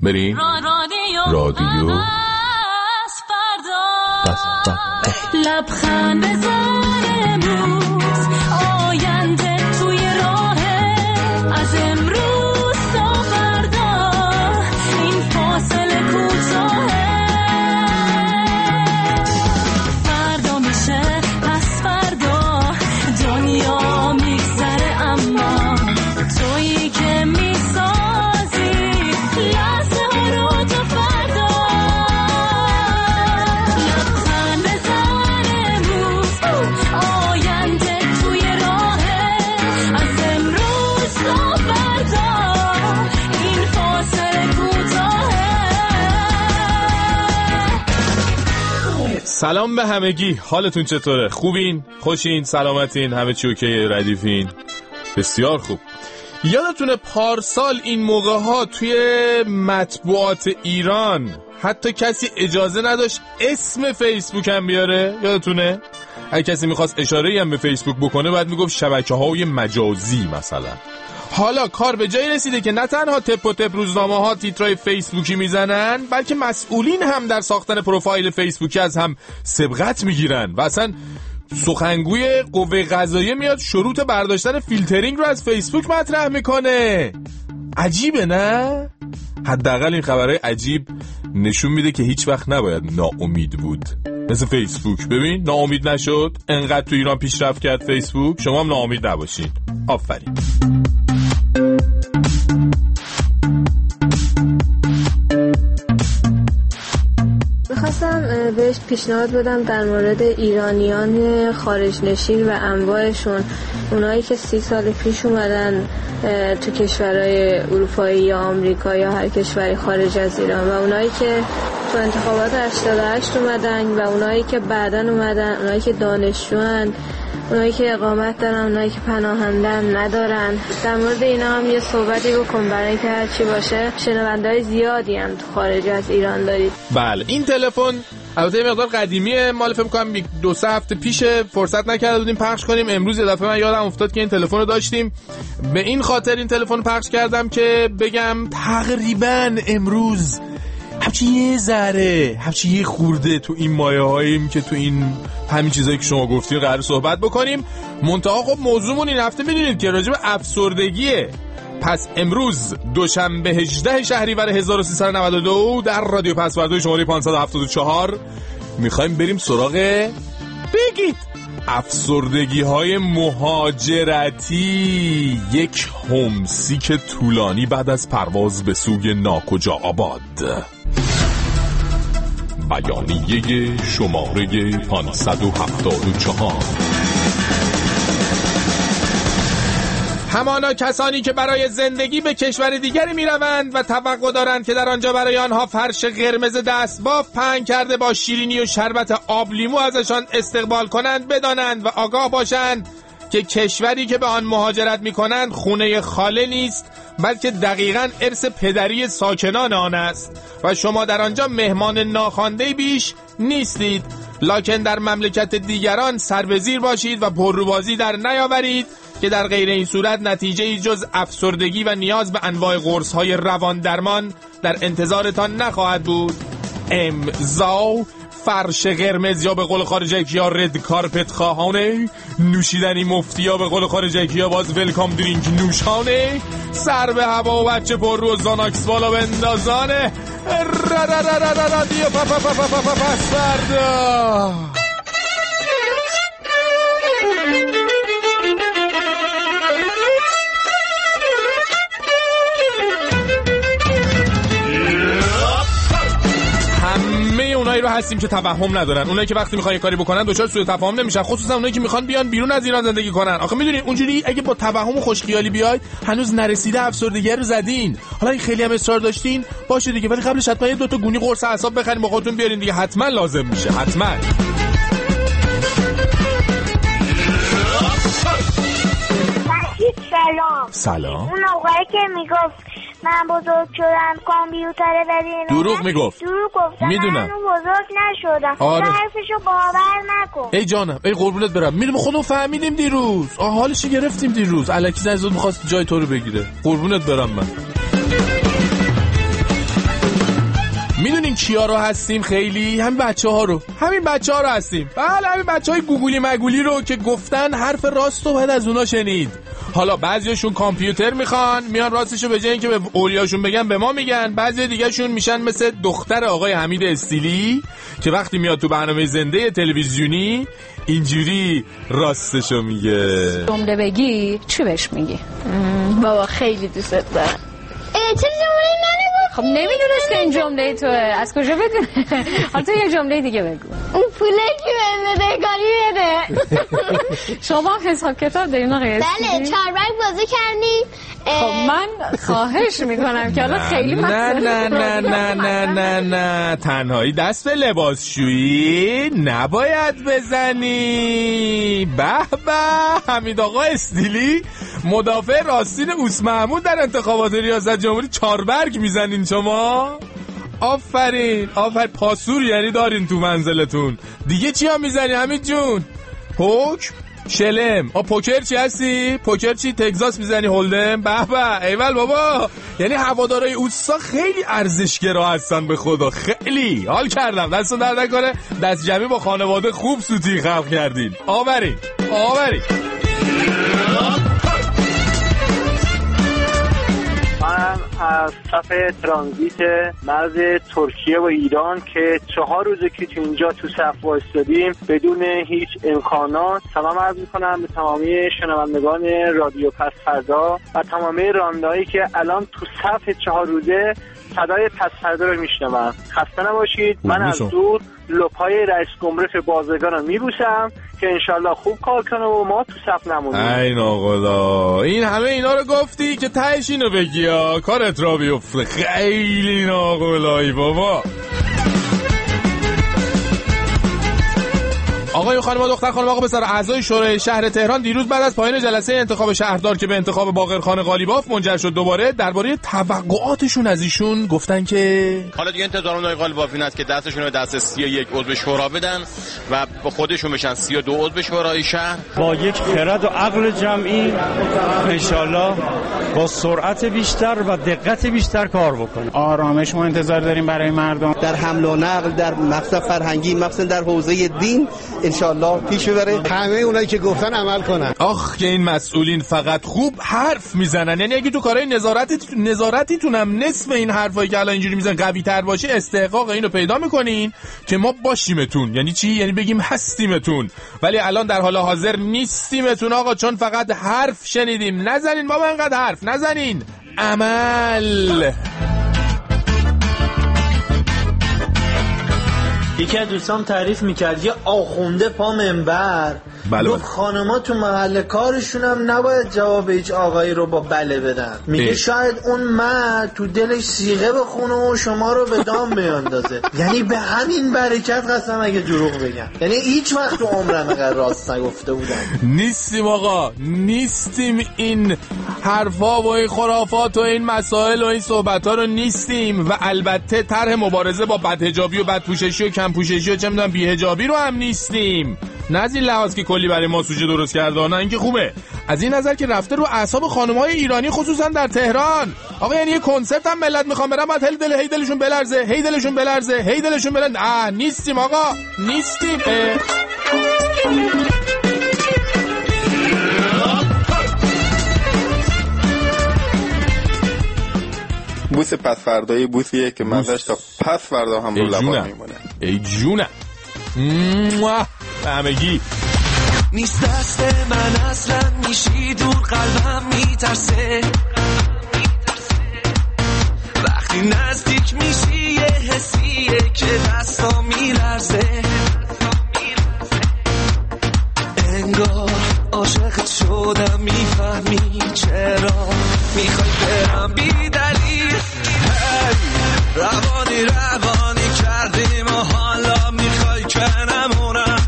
بریم رادیو لبخند بزن امروز آینده توی راهه از امروز تا فردا این فاصله کوتاهه فردا میشه پس فردا دنیا میگذره اما تویی که میسازی لحظه ها رو تا فردا لبخند بزن امروز آینده توی راهه از امروز تا فردا این فاصله کوتاهه. سلام به همگی، حالتون چطوره؟ خوبین؟ خوشین؟ سلامتین؟ همه چی اوکی؟ ردیفین؟ بسیار خوب. یادتونه پارسال این موقع ها توی مطبوعات ایران حتی کسی اجازه نداشت اسم فیسبوک هم بیاره؟ یادتونه؟ اگه کسی میخواست اشاره‌ای هم به فیسبوک بکنه باید میگفت شبکه‌های مجازی مثلا. حالا کار به جایی رسیده که نه تنها تپ و تپ روزنامه‌ها تیترای فیسبوکی میزنن، بلکه مسئولین هم در ساختن پروفایل فیسبوکی از هم سبقت میگیرن و اصلا سخنگوی قوه قضاییه میاد شروط برداشتن فیلترینگ رو از فیسبوک مطرح میکنه. عجیبه نه؟ حداقل این خبرهای عجیب نشون میده که هیچ وقت نباید ناامید بود. مثل فیسبوک، ببین ناامید نشد، انقدر تو ایران پیشرفت کرد فیسبوک، شما هم ناامید نباشین. آفرین. میخواستم بهش پیشنهاد بدم در مورد ایرانیان خارج نشین و انواعشون، اونایی که 30 سال پیش اومدن تو کشورهای اروپایی یا آمریکا یا هر کشوری خارج از ایران و اونایی که تو انتخابات 88 اومدن و اونایی که بعداً اومدن، اونایی که دانشجوان، اونایی که اقامت دارن، اونایی که پناهندن ندارن. در مورد اینا هم یه صحبتی بکن برای اینکه هر چی باشه شنونده‌های زیادی هم تو خارج از ایران دارید. بله این تلفن البته یه مقدار قدیمیه، مال فکر کنم 2-3 هفته پیش فرصت نکرده بودیم پخش کنیم. امروز یه دفعه من یادم افتاد که این تلفن رو داشتیم، به این خاطر این تلفن پخش کردم که بگم تقریبا امروز همچی یه خورده تو این مایه هاییم که تو این همین چیزایی که شما گفتین قرار صحبت بکنیم. منتها خب موضوعمون این هفته میدونید که راجع به افسردگیه. پس امروز دوشنبه 18 شهریور 1392 در رادیو پسوردوی شماره 574 میخوایم بریم سراغ بگید افسردگی های مهاجرتی، یک هومسیک طولانی بعد از پرواز به سوی ناکجا آباد. بیانیه شماره 574. همانا کسانی که برای زندگی به کشور دیگری میروند و توقع دارند که در آنجا برای آنها فرش قرمز دستباف پهن کرده با شیرینی و شربت آب لیمو ازشان استقبال کنند، بدانند و آگاه باشند که کشوری که به آن مهاجرت میکنند خونه خاله نیست، بلکه دقیقاً ارث پدری ساکنان آن است و شما در آنجا مهمان ناخوانده بیش نیستید. لکن در مملکت دیگران سربزیر باشید و پرروبازی در نیاورید که در غیر این صورت نتیجه ای جز افسردگی و نیاز به انواع قرص‌های روان درمان در انتظارتان نخواهد بود. امضا فرش قرمز یا به قول خارجی‌ها رد کارپت خواهانه، نوشیدنی مفتی یا به قول خارجی‌ها باز ولکام درینک نوشانه، سر به هوا و بچه پر رو زاناکس بالا بندازانه. رادیو پسوردا. اونایی رو هستیم که توهم ندارن، اونایی که وقتی میخوان یه کاری بکنن دچار سوء تفاهم نمیشن، خصوصا اونایی که میخوان بیان بیرون از ایران زندگی کنن. آخه میدونین اونجوری اگه با توهم و خوشخیالی بیاید هنوز نرسیده افسردگی رو زدین. حالا این خیلی هم اصرار داشتین باشه دیگه، ولی قبلش حتما یه 2 تا گونی قرص اعصاب بخرید با خودتون بیارین دیگه، حتما لازم میشه، حتما. سلام. اون آقایی که میگفت من بزرگ شدم کامپیوتر بدین، دروغ میگفت. دروغ گفت. میدونم. من بزرگ نشدم. آره. حرفشو باور نکن. ای جانم، ای قربونت برم. میدونم خودمون فهمیدیم دیروز. حالش گرفتیم دیروز. الکی زنگ میخواست جای تو رو بگیره. قربونت برم من. میدونین کیا رو هستیم؟ خیلی همین بچه‌ها رو هستیم. بله همین بچه‌های گوگولی مگولی رو که گفتن حرف راست رو باید از اونا شنید. حالا بعضیاشون کامپیوتر میان راستشو به جای اینکه به اولیاشون بگن به ما میگن. بعضی دیگه‌شون میشن مثل دختر آقای حمید استیلی که وقتی میاد تو برنامه زنده تلویزیونی اینجوری راستشو میگه. جمله بگی چی بهش میگی؟ بابا خیلی دوست دارم. چه جمله نگفتی؟ خب نمیدونست که این جمله توه، از کجا بدونه؟ حالا تو یه جمله دیگه بگو. اون پوله که به بدهکاری بده. شما هم حساب کتاب دارین آقای استیلی؟ بله چاربرگ بازی کردیم. خب من خواهش میکنم که حالا خیلی نه تنهایی دست به لباسشویی نباید بزنی. به حمید آقا استیلی مدافع راستین اوس محمود در انتخابات ریاست جمهوری چاربرگ میزنین شما. آفرین پاسور یعنی دارین تو منزلتون. دیگه چی هم میزنی حمید جون؟ پوک شلم. پوکر چی هستی؟ پوکر چی؟ تگزاس میزنی؟ هولدم؟ به ایول بابا. یعنی هوادارای اوستا خیلی ارزشگرا هستن به خدا. خیلی حال کردم. دستون درد نکنه. دست جمعی با خانواده خوب سوتی خلق کردین. آورین من از صف ترانزیت مرز ترکیه و ایران که 4 روزه که تو اینجا تو صف وایسادیم بدون هیچ امکانات سلام عرض میکنم به تمامی شنوندگان رادیو پس فردا و تمامی راندهایی که الان تو صف 4 روزه صدای پس فردا رو میشنوم. خسته نباشید. من از دور لپای رئیس گمرک بازرگان رو میبوسم که انشالله خوب کار کنه و ما تو صف نمونیم. ای ناخدا این همه اینا رو گفتی که تهش اینو بگی ها کارت را بیفته. خیلی ناخدایی بابا. آقای خانم دختر خانم آقا پسر اعضای شورای شهر تهران دیروز بعد از پایان جلسه انتخاب شهردار که به انتخاب باقرخان قالیباف منجر شد دوباره درباره توقعاتشون از ایشون گفتن که حالا دیگه انتظارم آقای قالیباف این است که دستشون رو دست 31 عضو شورا بدن و با خودشون بشن 32 عضو شورای شهر با یک خرد و عقل جمعی انشالله با سرعت بیشتر و دقت بیشتر کار بکنه. آرامش ما انتظار داریم برای مردم در حمل و نقل، در مقصد فرهنگی، مقصد در حوزه دین انشالله پیش ببره. همه اونایی که گفتن عمل کنن. آخ که این مسئولین فقط خوب حرف میزنن. یعنی اگه تو کارهای نظارتیتون هم نصف این حرفایی که الان اینجوری میزنن قوی تر باشه استحقاق اینو پیدا میکنین که ما باشیمتون. یعنی چی؟ یعنی بگیم هستیمتون. ولی الان در حال حاضر نیستیمتون آقا، چون فقط حرف شنیدیم. نزنین بابا انقدر حرف نزنین، عمل. یکی از دوستان تعریف میکرد یه آخونده پا منبر گفت خانما تو محل کارشون هم نباید جواب هیچ آقایی رو با بله بدن. میگه شاید اون مرد تو دلش صیغه بخونه و شما رو به دام بیاندازه. یعنی به همین برکت قسم اگه دروغ بگم. یعنی هیچ وقت تو عمرم اینقدر راست نگفته بودم. نیستیم آقا، نیستیم. این حرفا و این خرافات و این مسائل و این صحبت‌ها رو نیستیم. و البته طرح مبارزه با بدحجابی و بدپوششی و کمپوششی و چه می‌دونم بی‌حجابی رو هم نیستیم. نه از این لحاظ که کلی برای ما سوژه درست کرده، نه اینکه خوبه، از این نظر که رفته رو اعصاب خانم‌های ایرانی خصوصا در تهران. آقا یعنی یه کنسرت هم ملت میخوام برن بعد هی دلشون بلرزه. نیستیم آقا، نیستیم. بوس پس فردایی بوسیه که مزش تا پس فردا هم رو لبان میمونه. ای جونه همگی نیست دست من اصلا میشی دور قلبم میترسه وقتی نزدیک میشی یه حسیه که دستا میلرزه انگار عاشقت شدم میفهمی چرا میخوای برم بی دلیل روانی کردیم و حالا میخوای که نمونم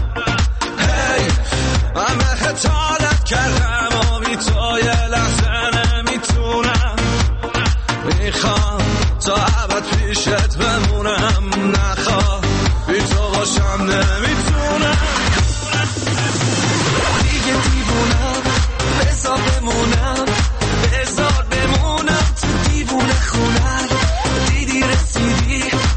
من بهت عادت کردم و بی تو یه لحظه نمیتونم میخوام تا ابد پیشت بمونم نخواه بی تو باشم نمیتونم دیگه دیوونم بذار بمونم تو دیوونه خونم دیدی رسیدی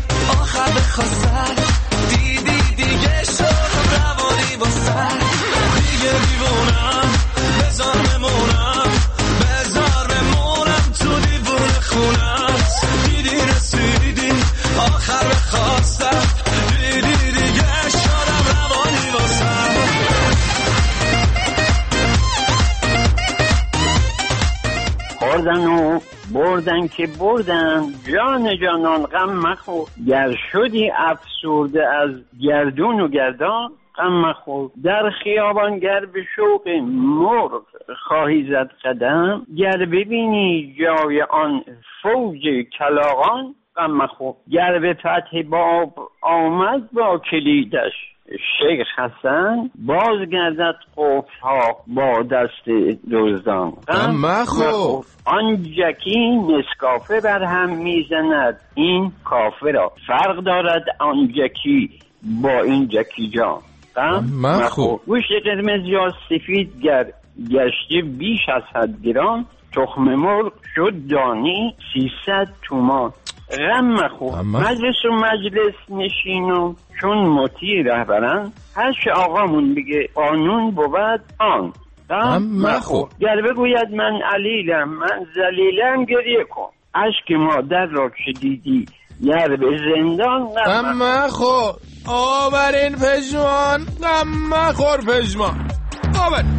مخو بردن که بردن جان جانان غم مخو گر شدی افسرده از گردون و گردان غم مخو در خیابان گر به شوق مرغ خواهی زد قدم گر ببینی جای آن فوج کلاغان غم مخو گر به فتح باب آمد با کلیدش شیخ حسن باز گردد قفل‌ها با دست دزدان غم مخور آن جکی نسکافه بر هم میزند این کافه را فرق دارد آن جکی با این جکی جان غم مخور گوشت قرمز یا سفید گشته بیش از 100 گرم تخم مرغ شد دانی 300 تومان غم مخور مجلس و مجلس نشینم چون مطیع رهبرن هر چه آقامون بگه قانون بود آن غم مخور گر بگوید من علیلم من ذلیلم گریه کن اشک مادر را که دیدی گر به زندان غم مخور آورین پژمان غم مخور پژمان آورین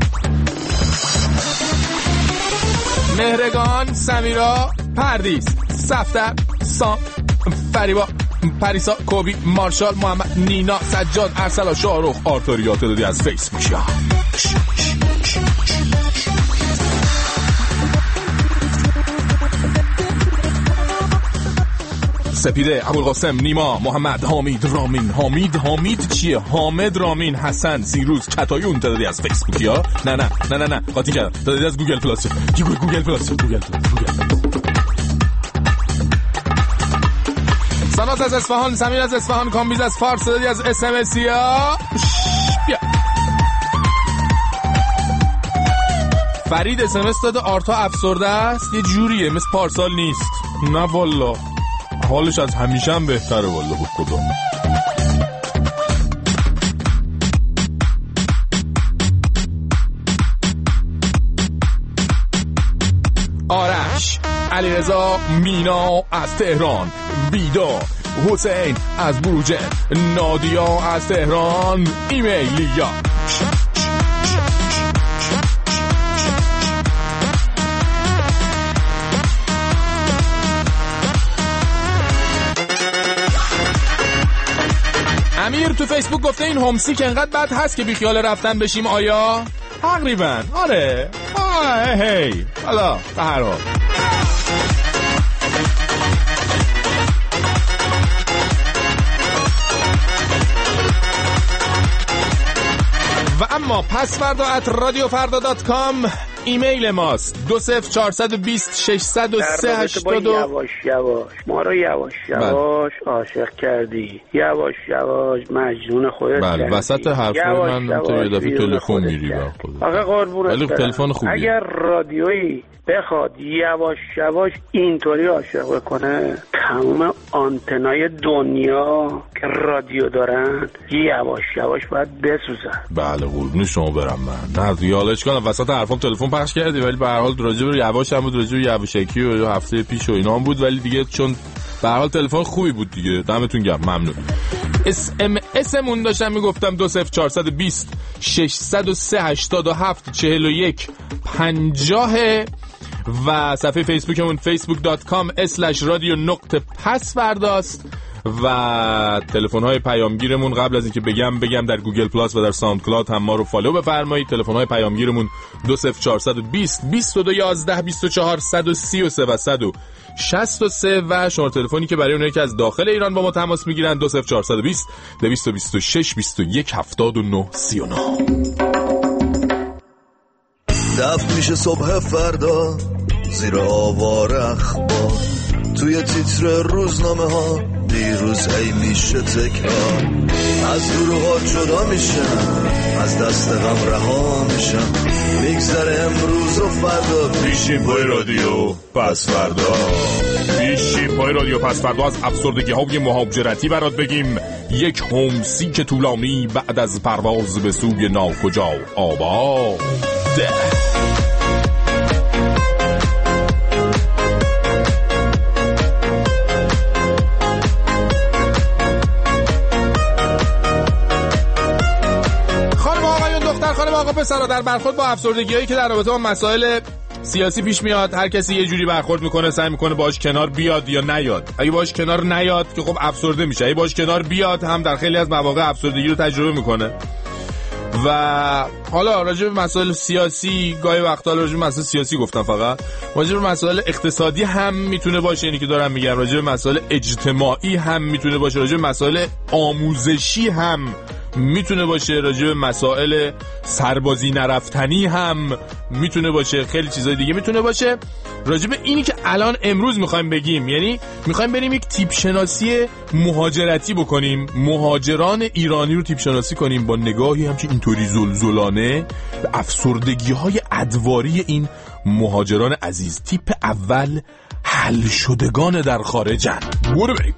مهرگان سمیرا پردیس صفدر سام فریبا پریسا کوبی مارشال محمد نینا سجاد ارسلا شاهرخ آرتوریا تعدادی از فیسبوکیا سپیده ابوالقاسم نیما محمد حامید رامین حامید چیه حامد رامین حسن سیروز کتایون تعدادی از فیسبوکیا نه قاطی کردم تعدادی از گوگل پلاس گوگل پلاس ساناس از اصفهان سمیر از اصفهان کامبیز از فارس تعدادی از اسمسیا بیا فرید اسمس داده آرتا افسرده است یه جوریه مثل پارسال نیست نه والا حالش از همیشه هم بهتره والا بود خدا آرش علیرضا مینا از تهران بیدا حسین از بروجه نادیا از تهران ایمیلیا امیر تو فیسبوک گفته این هومسیک انقدر بد هست که بیخیال رفتن بشیم آیا؟ تقریبا آره هی حالا به هر حال و اما پسوردا @radiofarda.com ایمیل ماست 20420 603 82 یواش ما رو یواش عاشق کردی یواش مجنون خودت بله کردی. وسط حرفای من تو یه دفعه تلفن میری آقا قربونت ولی تلفن خوبیه اگر رادیویی بخواد یواش اینطوری عاشق بکنه تمام آنتنای دنیا که رادیو دارن یواش باید بسوزن. بله قربون شما برم من نه یادش کنم وسط حرفام تلفن پخش کردی ولی به هر حال راجع به یواش هم بود راجع به یواشکی و هفته پیش و اینا هم بود ولی دیگه چون به هر حال تلفن خوبی بود دیگه دمتون گرم ممنون. اسمون داشتم میگفتم 20420 603 87 41 50 و صفحه فیسبوکمون facebook.com/radio.pasvardaست و تلفن‌های پیامگیرمون قبل از اینکه بگم در گوگل پلاس و در ساوند کلاود هم ما رو فالو بفرمایید. تلفن‌های پیامگیرمون 20420 2211 24 133 و 163 و شماره تلفنی که برای اونایی که از داخل ایران با ما تماس میگیرن 20420 226 21 79 39. دفع میشه صبح فردا زیر آوار اخبار توی تیتر روزنامه ها دیروز هی میشه تکرار از گروهات جدا میشم از دست غم رها میشم میگذره امروز و فردا پیشیم پای رادیو پس فردا از افسردگی های مهاجرتی برات بگیم یک هومسیک طولانی بعد از پرواز به سوی ناکجا آباد. خانم آقا پسرا در برخورد با افسردگی‌هایی که در رابطه با مسائل سیاسی پیش میاد، هر کسی یه جوری برخورد میکنه، سعی میکنه باهاش کنار بیاد یا نیاد. اگه باهاش کنار نیاد که خب افسرده میشه، اگه باهاش کنار بیاد هم در خیلی از مواقع افسردگی رو تجربه میکنه. و حالا راجع به مسائل سیاسی گاهی وقتا راجع به مسائل سیاسی گفتم، فقط راجع به مسائل اقتصادی هم میتونه باشه، اینی که دارم میگم، راجع به مسائل اجتماعی هم میتونه باشه، راجع به مسائل آموزشی هم میتونه باشه، راجع به مسائل سربازی نرفتنی هم میتونه باشه، خیلی چیزای دیگه میتونه باشه. راجع به اینی که الان امروز میخوایم بگیم، یعنی میخوایم بریم یک تیپ شناسی مهاجرتی بکنیم، مهاجران ایرانی رو تیپ شناسی کنیم با نگاهی همچین اینطوری زلزلانه به افسردگی‌های ادواری این مهاجران عزیز. تیپ اول حل شدگان در خارجن. برو بریم.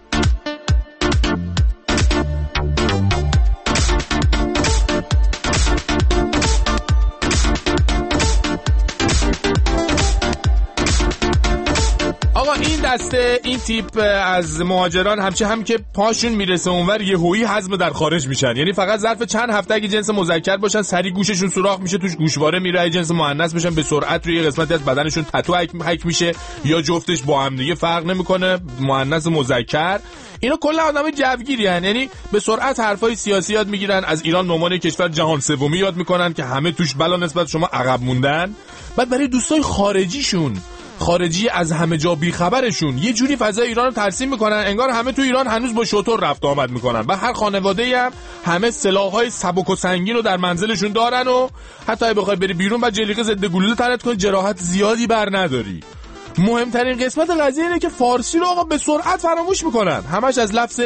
این دسته، این تیپ از مهاجران هم که پاشون میرسه اونور یهویی هضم در خارج میشن. یعنی فقط ظرف چند هفته اگه جنس مذکر باشن سری گوششون سوراخ میشه، توش گوشواره میره. جنس مؤنث بشن به سرعت روی قسمتی از بدنشون تتو حک میشه یا جفتش با هم دیگه، فرق نمیکنه مؤنث مذکر. اینا کلا آدمای جوگیرین، یعنی به سرعت حرفای سیاسی یاد میگیرن، از ایران به عنوان کشور جهان سومی یاد میکنن که همه توش بلا نسبت شما عقب موندن. بعد برای دوستای خارجی از همه جا بیخبرشون یه جوری فضای ایران رو ترسیم میکنن انگار همه تو ایران هنوز با شتر رفت آمد میکنن. و هر خانواده‌ای هم همه سلاح‌های سبک و سنگین رو در منزلشون دارن و حتی اگه بخوای بری بیرون بعد جلیقه ضد گلوله تنت کنی، جراحت زیادی بر نداری. مهمترین قسمت قضیه اینه که فارسی رو آقا به سرعت فراموش میکنن. همش از لفظ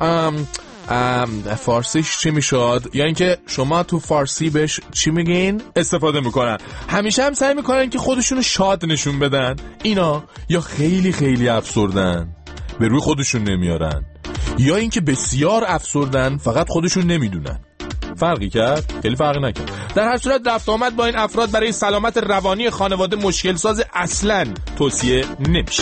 فارسیش چی میشد یا اینکه شما تو فارسی بهش چی میگین استفاده میکنن. همیشه هم سعی میکنن که خودشونو شاد نشون بدن. اینا یا خیلی خیلی افسردن به روی خودشون نمیارن، یا اینکه بسیار افسردن فقط خودشون نمیدونن. فرقی کرد؟ خیلی فرقی نکرد. در هر صورت رفت آمد با این افراد برای سلامت روانی خانواده مشکل ساز، اصلاً توصیه نمیشه.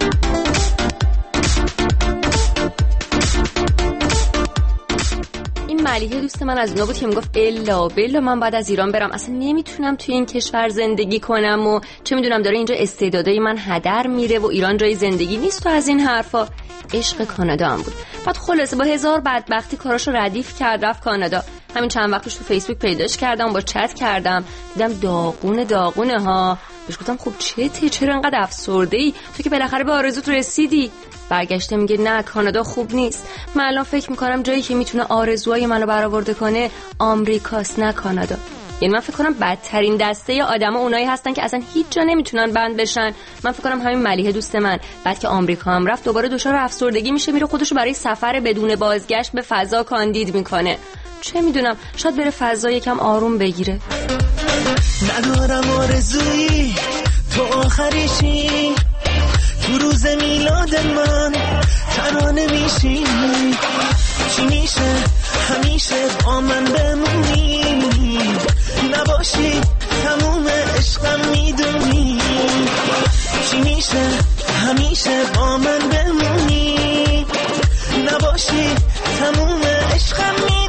ملیحه دوست من از اونا بود که میگفت الا بلا من بعد از ایران برم، اصلا نمیتونم توی این کشور زندگی کنم و چه میدونم داره اینجا استعدادای من هدر میره و ایران جای زندگی نیست و از این حرفا. عشق کانادا هم بود. بعد خلاصه با هزار بدبختی کاراشو ردیف کرد رفت کانادا. همین چند وقتش تو فیسبوک پیداش کردم، با چت کردم، دیدم داغونه ها. بهش گفتم خب چرا انقدر افسرده‌ای؟ تو که بالاخره به آرزوت رسیدی. برگشته میگه نه کانادا خوب نیست. من الان فکر میکنم جایی که میتونه آرزوهای منو برآورده کنه آمریکاست نه کانادا. یعنی من فکر کنم بدترین دسته آدما اونایی هستن که اصلا هیچ جا نمیتونن بند بشن. من فکر کنم همین ملیحه دوست من بعد که آمریکا هم رفت دوباره دچار افسردگی میشه، میره خودشو برای سفر بدون بازگشت به فضا کاندید میکنه. چه میدونم شاید بره فضا یکم آروم بگیره. ندارم آرزویی تو آخریشی، تو روز میلاد من ترانه میشی، چی میشه همیشه با من بمونی، نباشی تموم عشقم میدونی، چی میشه همیشه با من بمونی، نباشی تموم عشقم میدونی.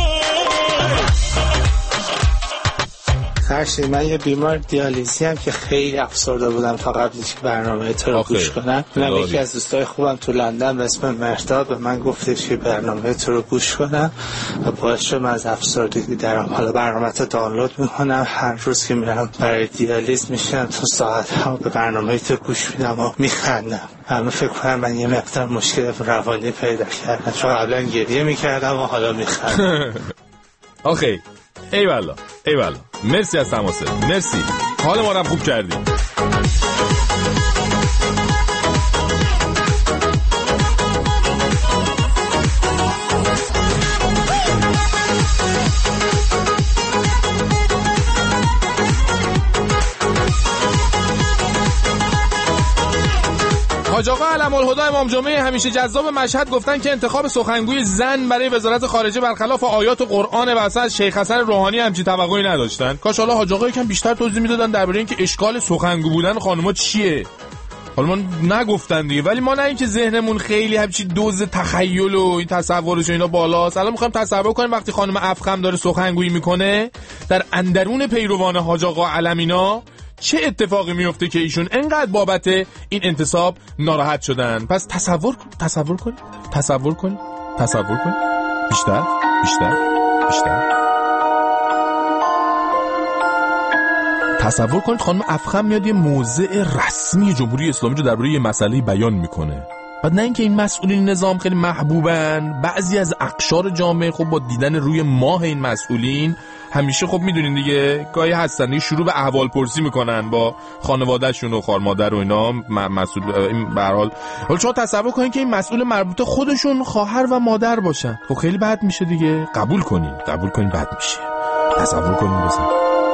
خرشی من یه بیمار دیالیزی هم که خیلی افسرده بودم تا قبل که برنامه تو رو گوش کنم. من یکی از دوستای خوبم تو لندن به اسم مهرداد به من گفتش که برنامه تو رو گوش کنم و باعث شد من از افسردگی درم. حالا برنامه تو دانلود میکنم، هر روز که میرم برای دیالیز میشم تو ساعت ها به برنامه تو گوش میدم و میخندم. همه فکر کنم من یه مقدار مشکل روانی پیدا کردم، چون قبلا گریه میکردم و حالا میخندم. آخه ایوالا مرسی از تماست، مرسی، حال ما رو خوب کردی. حاج آقا علم‌الهدی امام جمعه همیشه جذاب مشهد گفتن که انتخاب سخنگوی زن برای وزارت خارجه برخلاف آیات قرآن و اصلا از شیخ حسن روحانی همچین توقعی نداشتن. کاش حالا حاج آقا یکم بیشتر توضیح میدادن درباره اینکه اشکال سخنگو بودن خانوما چیه. حالا ما نگفتن دیگه، ولی ما نه اینکه ذهنمون خیلی همچین دوز تخیل و این تصورش و اینا بالاست. الان می‌خوایم تصور کنیم وقتی خانم افخم داره سخنگویی میکنه در اندرون پیروان حاج آقا علمینا چه اتفاقی میفته که ایشون انقدر بابت این انتصاب ناراحت شدن. پس تصور کن بیشتر تصور کنید خانم افخم میاد یه موضع رسمی جمهوری اسلامی رو درباره یه مسئله بیان میکنه. بعد نه اینکه این مسئولین نظام خیلی محبوبن، بعضی از اقشار جامعه خب با دیدن روی ماه این مسئولین همیشه خب میدونین دیگه گاهی هستن دیگه شروع به احوال پرسی میکنن با خانواده‌شون و خار مادر و اینا. مسئول این به هر حال شما تصور کنین که این مسئول مربوطه خودشون خواهر و مادر باشن، خب خیلی بد میشه دیگه. قبول کنین بد میشه. تصور کنین بزن.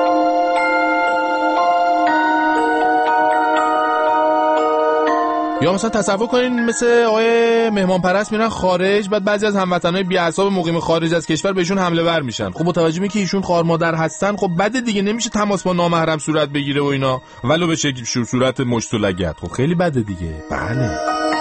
یا مثلا تصور کنین مثل آقای مهمان پرست میرن خارج، بعد بعضی از هموطنای بی‌حساب مقیم خارج از کشور بهشون حمله ور میشن. خب متوجه میشی که ایشون خار مادر هستن، خب بده دیگه، نمیشه تماس با نامحرم صورت بگیره و اینا، ولو به شکل صورت مشت و لگد. خب خیلی بده دیگه. بله.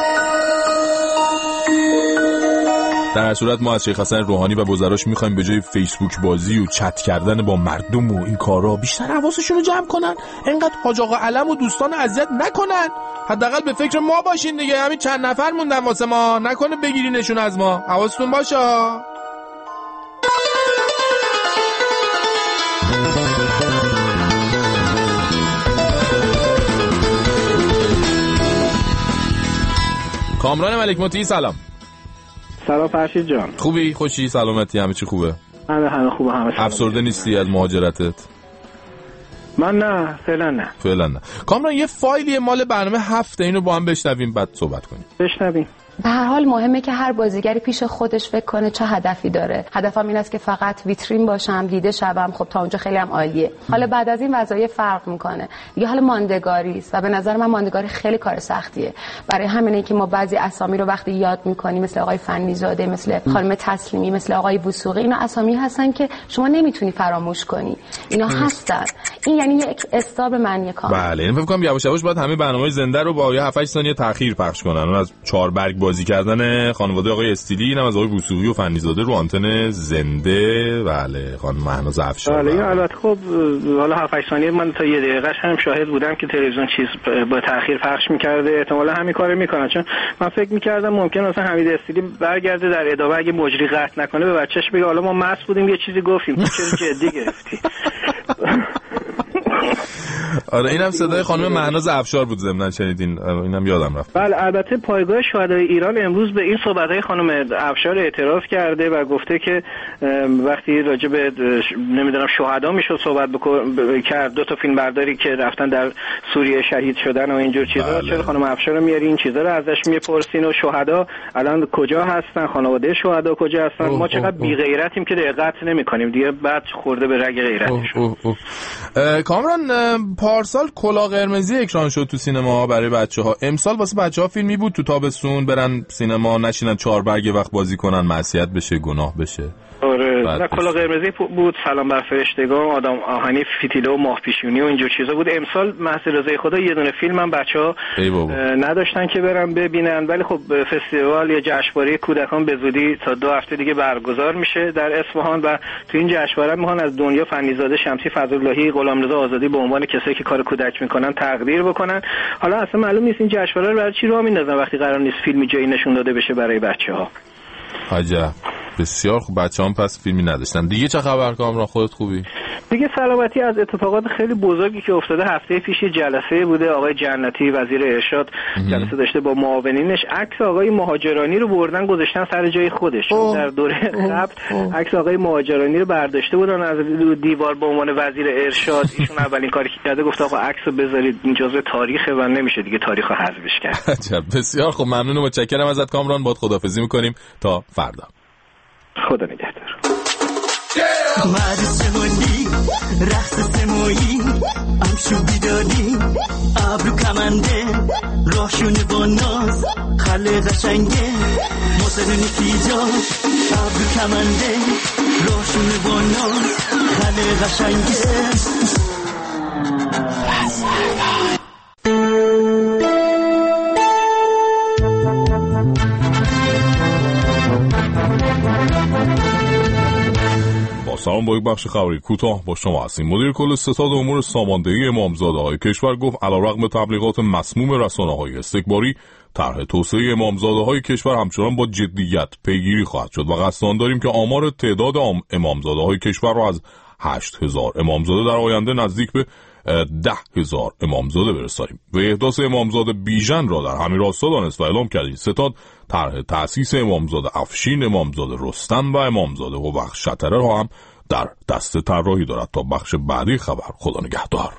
در صورت ما از شیخ حسن روحانی و وزراش میخوایم به جای فیسبوک بازی و چت کردن با مردم و این کارا بیشتر حواسشون رو جمع کنن، اینقدر حاج آقا علم و دوستان اذیت نکنن. حداقل به فکر ما باشین دیگه. همین چند نفر موندن واسه ما، نکنه بگیرینشون از ما. حواستون باشه. کامران ملک مطیعی سلام. سلام فرشید جان. خوبی؟ خوشی؟ سلامتی؟ همه چی خوبه؟ همه خوبه. همه افسرده نیستی از مهاجرتت؟ من نه، فعلا نه. کامران یه فایلی مال برنامه 7 اینو با هم بشنویم بعد صحبت کنیم. بشنویم. به هر حال مهمه که هر بازیگری پیش خودش فکر کنه چه هدفی داره. هدفم این است که فقط ویترین باشم، دیده شوم. خب تا اونجا خیلی هم عالیه. حالا بعد از این وظایف فرق میکنه دیگه. حالا ماندگاری است و به نظر من ماندگاری خیلی کار سختیه. برای همینه که ما بعضی اسامی رو وقتی یاد میکنیم، مثل آقای فنیزاده، مثل خانم تسلیمی، مثل آقای وثوقی، اینا اسامی هستن که شما نمیتونی فراموش کنی. اینا هستن. این یعنی یک استاب معنی کامل. بله، این فکر کنم یواش یواش باید همه برنامه‌های زنده رو با 7-8 ثانیه تأخیر پخش کنن. اون از 4 برگ بازی کردن خانواده آقای استیلی، اینم از آقای وثوقی و فنیزاده رو آنتن زنده. بله، خانم مهناز افشار. بله، البته خب حالا 7-8 ثانیه من تا 1 دقیقه هم شاهد بودم که تلویزیون چیز با تأخیر پخش می‌کرده. احتمالاً همین کارو می‌کنن، چون من فکر می‌کردم ممکن مثلا حمید استیلی برگرده در ادامه اگه مجری قطع نکنه به بچه‌ش بگه حالا ما مست بودیم یه چیزی گفتیم، چرا جدی گرفتی؟ آره، اینم صدای خانم مهناز افشار بود. ضمن شنیدین؟ اینم یادم رفت. بله، البته پایگاه شهدای ایران امروز به این صحبت‌های خانم افشار اعتراض کرده و گفته که وقتی راجع به نمیدونم شهدا میشد صحبت کرد، 2 تا فیلمبرداری که رفتن در سوریه شهید شدن و اینجور چیزا، چرا خانم افشار رو میاری این چیزا رو ازش میپرسین و شهدا الان کجا هستن، خانواده شهدا کجا هستن؟ ما چقدر بی غیرتیم که دقت نمی‌کنیم دیگه. بعد خورده به رگ غیرتشون. کامران، پارسال کلاه قرمزی اکران شد تو سینما برای بچه‌ها. امسال واسه بچه‌ها فیلمی بود تو تابستون برن سینما، نشینن 4 برگ یه وقت بازی کنن، معصیت بشه، گناه بشه. آره، نه کلاه قرمزی بود، سلام بر فرشتگان، آدم آهنی، فتیله و ماه پیشونی و اینجور چیزا بود. امسال محض رضای خدا یه دونه فیلم هم بچه‌ها نداشتن که برن ببینن، ولی خب فستیوال یا جشنواره کودکان به زودی تا 2 هفته دیگه برگزار میشه در اصفهان و تو این جشنواره میخوان از دنیا فنیزاده، شمسی فضل‌اللهی، غلامرضا آزادی به عنوان کسایی که کار کودک میکنن تقدیر بکنن. حالا اصلا معلوم نیست این جشنواره رو برای چی راه میندازن وقتی قرار نیست فیلمی جایی نشون داده بشه برای بچه‌ها. عجب، بسیار خوب. بچه‌ام پس فیلمی نداشتن. دیگه چه خبر کامران؟ خودت خوبی؟ دیگه سلامتی. از اتفاقات خیلی بزرگی که افتاده هفته پیش جلسه بوده، آقای جنتی وزیر ارشاد جلسه داشته با معاونینش، عکس آقای مهاجرانی رو بردن گذاشتن سر جای خودش. در دوره قبل عکس آقای مهاجرانی رو برداشته بودن از دیوار به عنوان وزیر ارشاد. ایشون اولین کاری که کرده گفت آقا عکسو بذارید، این جزء تاریخه و نمیشه دیگه تاریخو حذفش کرد. عجب، بسیار خوب. ممنون و متشکرم ازت کامران. باهات خداحافظی می‌کنیم تا فردا. خدا نگهدار. مرد سمونی رقص سمویی امشو بیداری ابرو کمنده راهشونه با ناز خله قشنگه موسرونی پیجاش ابرو کمنده راهشونه با ناز خله قشنگه. سلام، با یک بخش خبری کوتاه با شما هستیم. مدیر کل ستاد امور ساماندهی امامزاده‌های کشور گفت علیرغم تبلیغات مسموم رسانه‌های استکباری، طرح توسعه امامزاده‌های کشور همچنان با جدیت پیگیری خواهد شد و قصد داریم که آمار تعداد امامزاده‌های کشور را از 8000 امامزاده در آینده نزدیک به 10,000 امامزاده برسانیم. و احداث امامزاده بیژن را در همین راستا دانست و اعلام کرد ستاد طرح تأسیس امامزاده افشین، امامزاده رستم و امامزاده هوخ شتره را هم در دست طراحی دارد. تا بخش بعدی خبر، خدا نگهدار.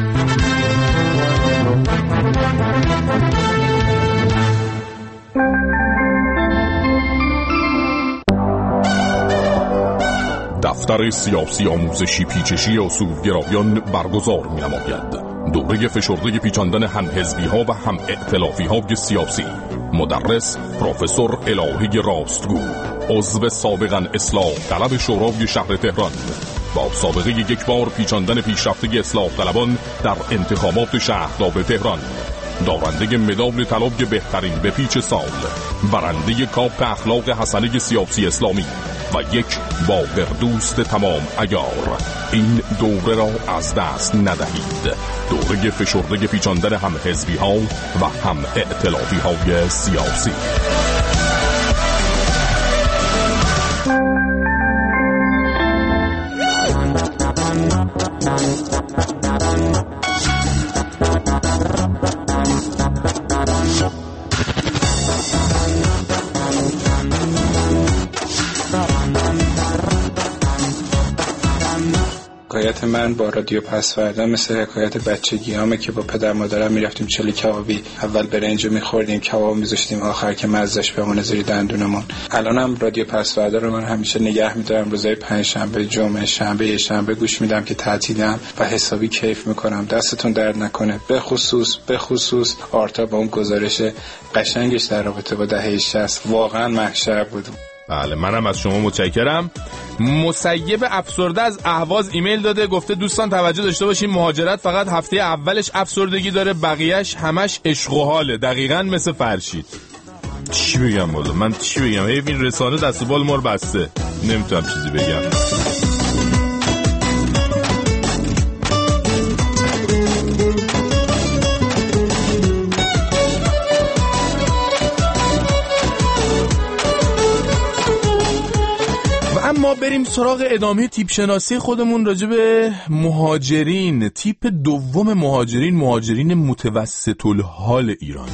دفتر سیاسی آموزشی پیچشی اصولگرایان برگزار می‌نماید. دوره فشرده پیچاندن هم حزبی ها و هم ائتلافی های سیاسی. مدرس پروفسور الهی راستگو، عضو سابقاً اصلاح طلب شورای شهر تهران، با سابقه یک بار پیچاندن پیشرفته اصلاح طلبان در انتخابات شهردار تهران، دارنده مدال طلای بهترین به پیچ سال، برنده کاپ اخلاق حسنه سیاسی اسلامی و یک باقر دوست تمام عیار. این دوره را از دست ندهید. دوره فشرده پیچاندن هم حزبی ها و هم ائتلافی های سیاسی. حکایت من با رادیو پسوردا مثل حکایت بچگیامه که با پدر مادرم میرفتیم چلی کبابی، اول برنجو میخوردیم، کباب میذاشتیم، آخر که مزهش بمونه زیر دندونمون. الانم رادیو پسوردا رو من همیشه نگه میدارم، روزای پنجشنبه، جمعه، شنبه، یه شنبه گوش میدم که تعطیلم و حسابی کیف میکنم. دستتون درد نکنه. به خصوص آرتا با اون گزارش قشنگش در رابطه با دهه 60 واقعا محشر بود. بله، منم از شما متشکرم. مسیب افسرده از اهواز ایمیل داده، گفته دوستان توجه داشته باشین مهاجرت فقط هفته اولش افسردگی داره، بقیهش همش عشق و حاله، دقیقاً مثل فرشید. چی بگم والا، من چی بگم؟ این رسانه دست و بال ما رو بسته، نمیتونم چیزی بگم. ما بریم سراغ ادامه تیپ شناسی خودمون راجع به مهاجرین. تیپ دوم مهاجرین متوسط الحال ایرانی.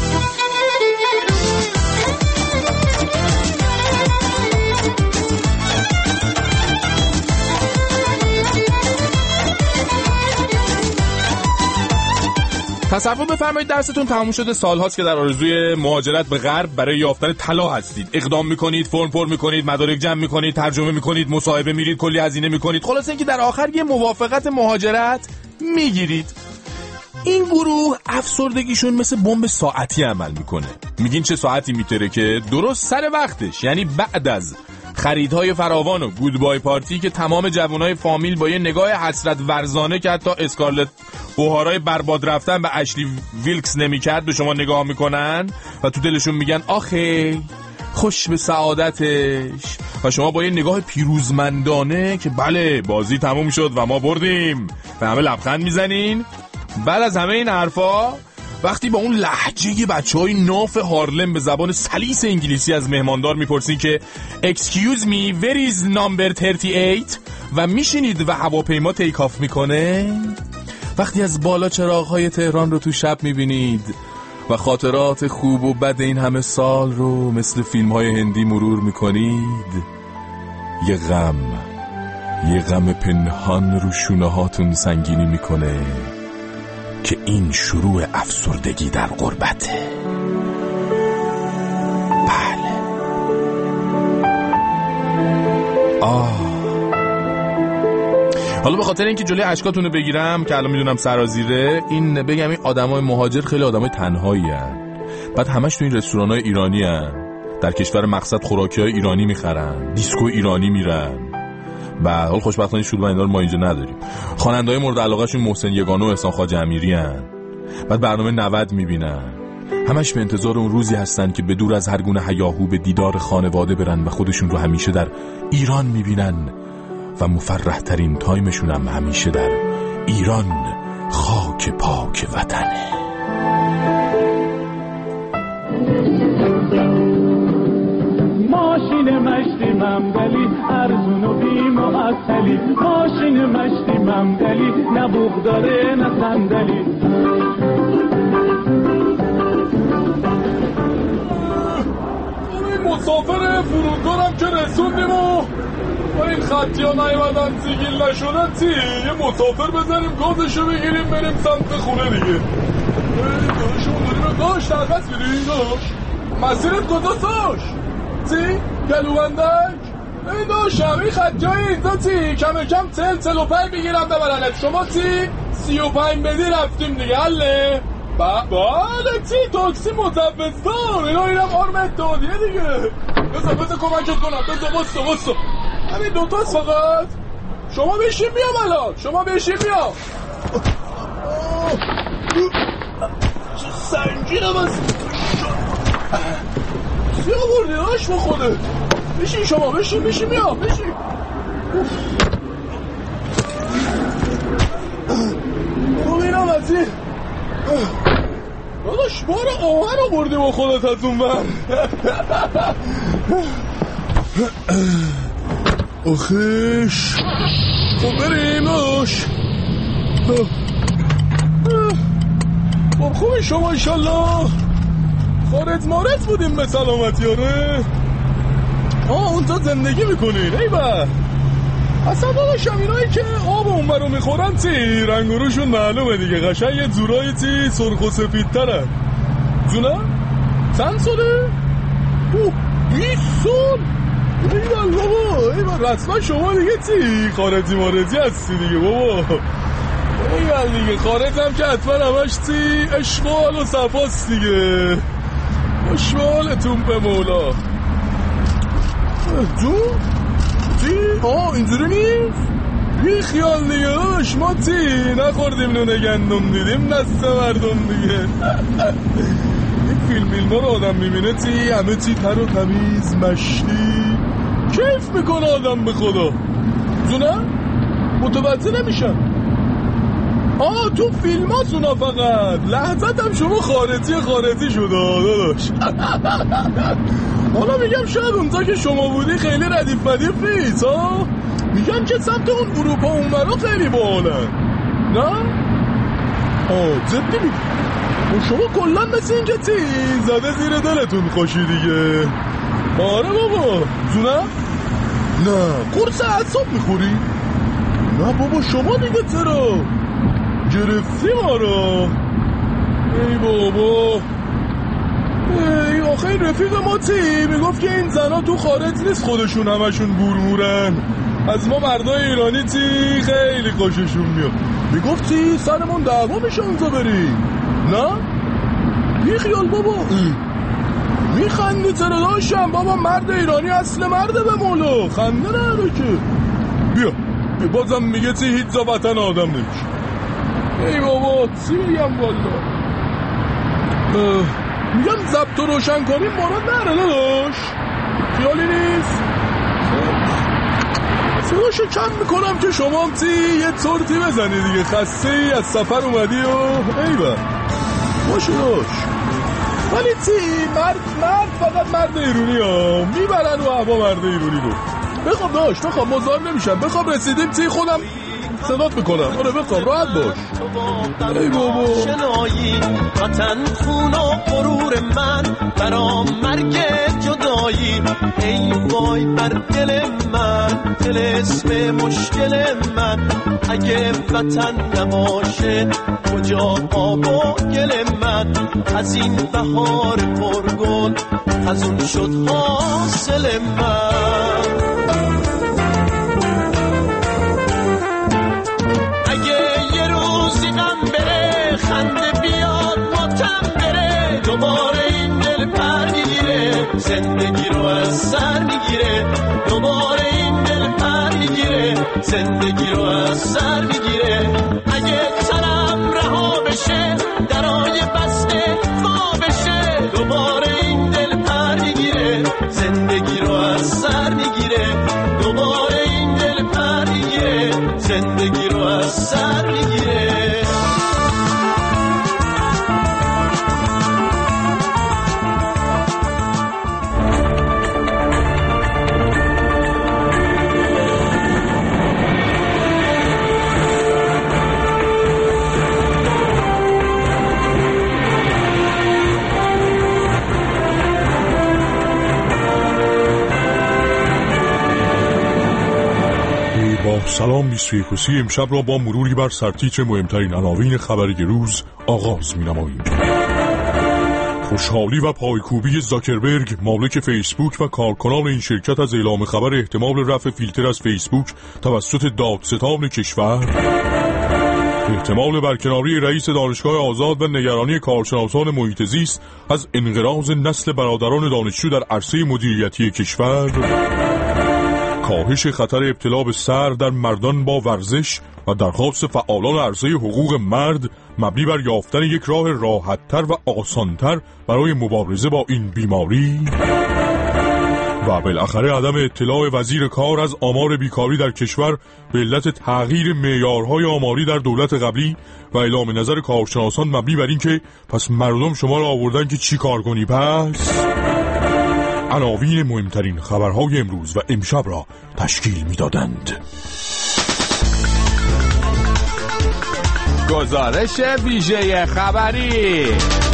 تصور بفرمایید درستون تموم شده، سال‌هاست که در آرزوی مهاجرت به غرب برای یافتن طلا هستید. اقدام میکنید، فرم پر میکنید، مدارک جمع میکنید، ترجمه میکنید، مصاحبه میرید، کلی هزینه میکنید. خلاص اینکه در آخر یه موافقت مهاجرت میگیرید. این گروه افسردگیشون مثل بمب ساعتی عمل میکنه. میگین چه ساعتی میتره که درست سر وقتش، یعنی بعد از خریدهای فراوان و گودبای پارتی که تمام جوانای فامیل با یه نگاه حسرت ورزانه که حتی اسکارلت اوهارای برباد رفتن به اشلی ویلکس نمی‌کرد به شما نگاه میکنن و تو دلشون میگن آخه خوش به سعادتش، و شما با یه نگاه پیروزمندانه که بله بازی تموم شد و ما بردیم و همه لبخند میزنین. بعد از همه این حرفا وقتی با اون لهجه بچهای ناف هارلم به زبان سلیس انگلیسی از مهماندار میپرسین که Excuse me, where is number 38 و میشینید و هواپیما تیک آف میکنه، وقتی از بالا چراغهای تهران رو تو شب میبینید و خاطرات خوب و بد این همه سال رو مثل فیلم‌های هندی مرور میکنید، یه غم پنهان رو شونه هاتون سنگینی میکنه که این شروع افسردگی در غربته. بله. حالا به خاطر اینکه جلوی اشکاتون رو بگیرم که الان میدونم سرازیره، این بگم این آدمای مهاجر خیلی آدمای تنهایی هن. بعد همش تو این رستورانای ایرانی هن. در کشور مقصد خوراکی‌های ایرانی میخرن، دیسکو ایرانی میرن. و حال خوشبختانه شور و اینا رو ما اینجا نداریم. خواننده‌های مورد علاقه‌شون محسن یگانه و احسان خواجه امیری هن. بعد برنامه 90 میبینن. همش به انتظار اون روزی هستن که به دور از هر گونه هیاهو به دیدار خانواده برن و خودشون رو همیشه در ایران میبینن و مفرح ترین تایمشونم همیشه در ایران، خاک پاک وطنه. ماشین مشتی ممدلی ارزون و بی معطلی، ماشین مشتی ممدلی نه بوق داره نه صندلی. مسافر فرودگارم که رسوندیم و این خطی ها نیومدن سیگیل نشدن چی؟ یه مسافر بزنیم گازشو بگیریم بریم سمت خونه دیگه. داشتمون داریم داشت درقص بیدیم داشت مسیرت کجاستاش؟ چی؟ گلوبندک؟ این داشتم این خطی های اینجا چی؟ کم کم 45 بگیرم ببرنت. شما چی؟ 35 بدی رفتیم دیگه. حله؟ بله چی؟ تاکسی متوسطان اینم آرم اتحادیه دیگه. بذار کمکت کنم. بذار بستو همین دوتاست فقط. شما بشین میام الان. شما بشین میام. چه سنگینم از سیا بردی داشت با خوده. بشین شما بشین میام بشین. اینم از این داداش بار آهن رو بردی با خودت از اون بر. آخیش خب بریم داداش. خب خوبی شما انشالله خارج مارت بودیم به سلامتی. آره اونجا زندگی میکنین ایوه. اصلا داداشم اینایی که آب اون برو میخورن چی؟ رنگ و روشون معلومه دیگه. قشنگ یه جورایی چی سرخ و سفید ترن. جونم؟ چند ساله؟ 20 سال؟ ایوان بابا ایوان رسما شما دیگه چی؟ خارجی مارجی هستی دیگه بابا. ایوان دیگه خارج هم که حتما همش چی؟ اشغال و صفاست دیگه. اشغالتون به مولا. جون؟ چی؟ اینجوری نیست؟ بی خیال دیگه داشت ما چی؟ نخوردیم نونه گندم دیدیم نست مردم دیگه. این فیلم رو آدم میبینه چی؟ همه چی تر و تمیز مشتی کیف میکنه آدم به خدا. زونه؟ متوجه نمیشم. تو فیلم ها زونه فقط لحظت هم شما خارجی شده داداش. حالا میگم شاید اونجا که شما بودی خیلی ردیف نیست ها. میگم که سمت اون اروپا اونورا خیلی باحالن. نه؟ جدی میگم و شما کلن مثل این که چی؟ زده زیر دلتون خوشی دیگه. آره بابا. زونه؟ نه قرص اعصاب میخوری؟ نه بابا شما دیگه چرا؟ گرفتی ما رو. ای بابا ای آخه این رفیق ما چی؟ میگفت که این زنا تو خارج نیست خودشون همشون بورمورن. از ما مردای ایرانی چی خیلی خوششون میاد. میگفت چی سرمون دعوا میشه اونجا بریم. نه؟ بی خیال بابا. میخندی چرا داشتم بابا. مرد ایرانی اصل مرده به مولا. خنده نره که. بیا بازم میگه چی هیچ جا وطن آدم نمیشه. ای بابا چی میگم والا. میگم ضبط و روشن کنیم باران نره نداش. خیالی نیست. صداشو کم میکنم که شما هم چی یه چرتی بزنی دیگه. خسته ای از سفر اومدی و ایوه باشه داش. ولی چی مرد فقط مرد ایرونی ها میبرن و هوا مرد ایرونی رو. بخواب داش بخواب مزار نمیشم. بخواب رسیدیم چی خودم صدات میکنم. آره بخواب راحت باش. ای بابا شنایی وطن خون و غرور من برام مرگ جدایی. ای وای بر دل من طلسم مشکل من. اگه وطن نباشه کجا آب و گل من. از این بهار پرگل خزون شد حاصل من. خنده بیاد ماتم بره. دوباره این دل پر میگیره زندگی رو از سر میگیره. دوباره این دل پر میگیره زندگی رو از سر میگیره. اگه سرم رها بشه درای بسته وا بشه. دوباره این دل پر میگیره زندگی رو از سر میگیره. دوباره این دل پر سلام 21 امشب را با مروری بر سرتیتر مهمترین عناوین خبری روز آغاز می‌نماییم. خوشحالی و پایکوبی زاکربرگ مالک فیسبوک و کارکنان این شرکت از اعلام خبر احتمال رفع فیلتر از فیسبوک توسط دادستان کشور، احتمال برکناری رئیس دانشگاه آزاد و نگرانی کارشناسان محیط زیست از انقراض نسل برادران دانشجو در عرصه مدیریتی کشور، کاهش خطر ابتلا به سر در مردان با ورزش و درخواست فعالان عرصه حقوق مرد مبنی بر یافتن یک راه راحت‌تر و آسان‌تر برای مبارزه با این بیماری، و بالاخره عدم اطلاع وزیر کار از آمار بیکاری در کشور به علت تغییر معیارهای آماری در دولت قبلی و اعلام نظر کارشناسان مبنی بر این که پس مردم شما را آوردن که چی کار کنی. پس عناوین مهمترین خبرهای امروز و امشب را تشکیل می‌دادند. گزارش ویژه خبری.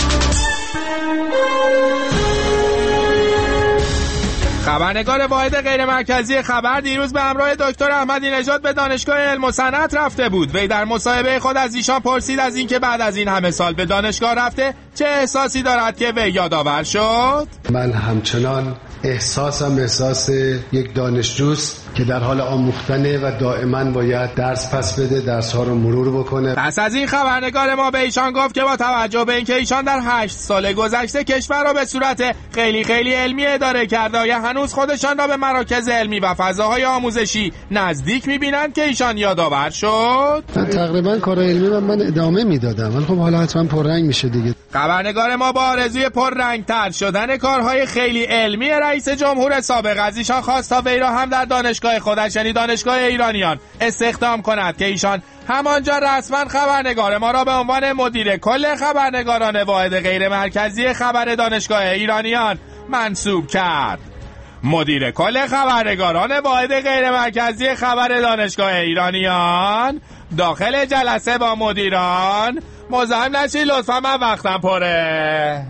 خبرنگار واحد غیر مرکزی خبر دیروز به همراه دکتر احمدی نژاد به دانشگاه علم و صنعت رفته بود. وی در مصاحبه خود از ایشان پرسید از اینکه بعد از این همه سال به دانشگاه رفته چه احساسی دارد که وی یادآور شد. من همچنان احساسم احساس یک دانشجوست که در حال آموختنه و دائما باید درس پس بده، درس ها رو مرور بکنه. پس از این خبرنگار ما به ایشان گفت که با توجه به اینکه ایشان در 8 سال گذشته کشور را به صورت خیلی علمی اداره کرده یا هنوز خودشان را به مراکز علمی و فضاهای آموزشی نزدیک می‌بینند که ایشان یادآور شد. من تقریبا کار علمی من ادامه میدادم، ولی خب حالا حتما پررنگ میشه دیگه. خبرنگار ما با آرزوی پررنگ‌تر شدن کارهای خیلی علمی رئیس جمهور سابق از ایشان خواست تا وی را هم در دانشگاه خودش یعنی دانشگاه ایرانیان استخدام کند که ایشان همانجا رسما خبرنگار ما را به عنوان مدیر کل خبرنگاران واحد غیر مرکزی خبر دانشگاه ایرانیان منصوب کرد. مدیر کل خبرنگاران واحد غیر مرکزی خبر دانشگاه ایرانیان داخل جلسه با مدیران مزاحم نشید لطفا، من وقتم پره.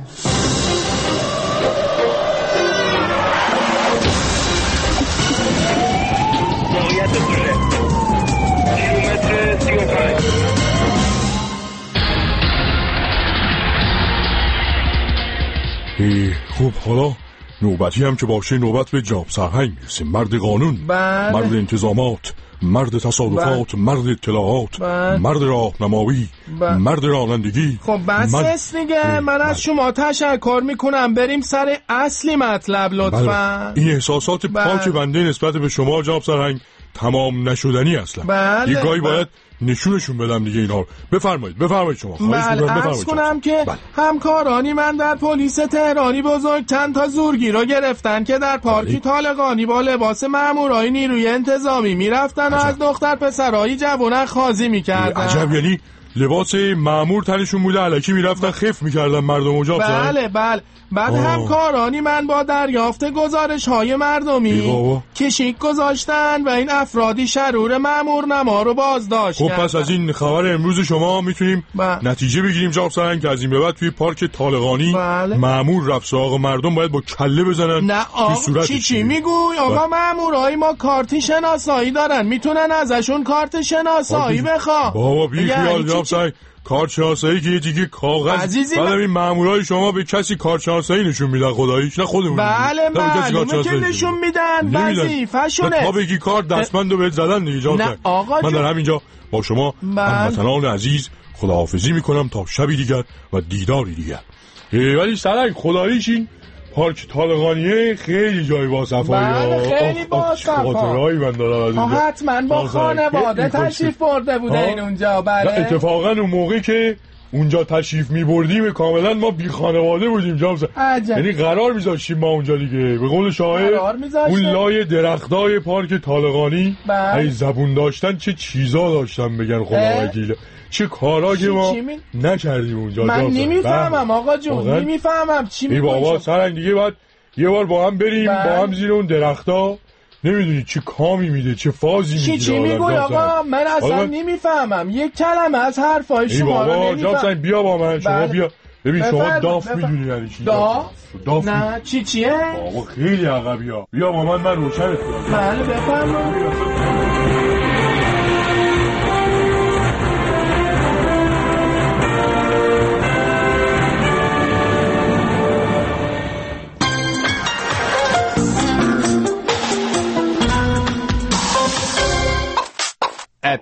خب حالا نوبتی هم که باشه نوبت به جاب سرهنگ میرسیم. مرد قانون، مرد انتظامات، مرد تصادفات، مرد اطلاعات، مرد راهنمایی، مرد رانندگی. خب بس است دیگه، من از شما تشکر میکنم. بریم سر اصلی مطلب لطفا. این احساسات پاک بنده نسبت به شما جاب سرهنگ تمام نشدنی اصلا. یه گاهی باید نشونشون بدم دیگه اینا. بفرمایید شما. عرض کنم که همکارانی من در پلیس تهرانی بزرگ چند تا زورگیر رو گرفتن که در پارکی طالقانی با لباس مامورای نیروی انتظامی میرفتن و از دختر پسرایی جوانک خازی میکردن. عجب، یعنی لباس مامور تنشون بوده الکی میرفتن خف میکردن مردم و جاب بله. بعد همکارانی من با دریافت گزارش های مردمی کشیک گذاشتن و این افرادی شرور مامور نما رو بازداشت کردن. خب پس از این خبر امروز شما میتونیم نتیجه بگیریم جاب سرهنگ که از این به بعد توی پارک طالقانی مامور رفت سراغ مردم باید با کله بزنن. نه آقا چی میگوی؟ آقا مامورای ما کارت شناسایی دارن، میتونن ازشون کارت شناسایی بخوا. بابا بی خیال جاب سرهنگ، کارت شناسایی که یه دیگه کاغذ. بعد این مامورای شما به کسی کارت شناسایی نشون میدن خداییش؟ نه خودمون. بله معلومه که نشون میدن، وظیفه‌شونه. تا بگی کارت دستمندو بهت زدن دیگه جان. نه آقا من در همینجا با شما هموطنان عزیز خداحافظی میکنم تا شبی دیگر و دیداری دیگر. ولی سرنگ خداییش این پارک طالقانیه خیلی جای با صفایی. خیلی با صفا. خاطرهایی من دارم از اینجا. حتما با خانواده تشریف برده بوده این اونجا. بله اتفاقا اون موقعی که اونجا تشریف می‌بردیم کاملا ما بی خانواده بودیم جامس. یعنی قرار می‌ذاشتیم ما اونجا دیگه. به قول شاعر اون لای درختای پارک طالقانی ای زبون داشتن چه چیزا داشتن بگن خدا وکیل. چه کارا که ما نکردیم اونجا. من نمیفهمم آقا جون، نمیفهمم چی میگی. بابا سرنگ دیگه بعد یه بار با هم بریم با هم زیر اون درختا، نمیدونی چه کامی میده چه فازی میگیره. چی میگوی آقا؟ من اصلا نمیفهمم یک کلمه از حرفای شما رو نمیفهمم. بیا با من، شما بیا ببین. شما داف میدونی یعنی چی؟ داف نه چیه؟ بابا خیلی عقبی ها. بیا با من روشنت کنم. بله بفرمایید.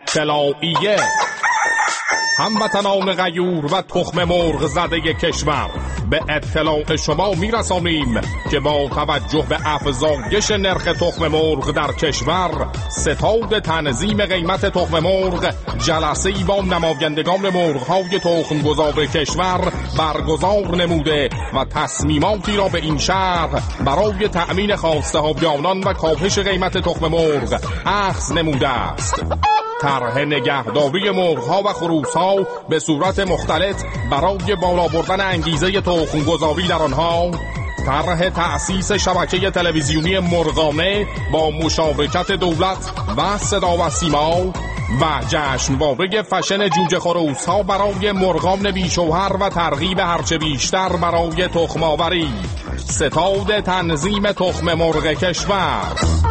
اطلاعیه. هموطنان غیور و تخم مرغ زده کشور، به اطلاع شما میرسانیم که با توجه به افزایش نرخ تخم مرغ در کشور، ستاد تنظیم قیمت تخم مرغ جلسه‌ای با نمایندگان مرغ‌های تخم‌گذار کشور برگزار نموده و تصمیماتی را به این شهر برای تأمین خواسته‌های آنان و کاهش قیمت تخم مرغ اخذ نموده است. طرح نگهداری مرغ‌ها و خروس‌ها به صورت مختلط برای بالا بردن انگیزه تخم‌گذاری در آنها، طرح تأسیس شبکه تلویزیونی مرغانه با مشارکت دولت و صدا و سیما و جشنواره فشن جوجه خروس‌ها برای مرغان بیشوهر و ترغیب هرچه بیشتر برای تخم‌آوری. ستاد تنظیم تخم مرغ کشور.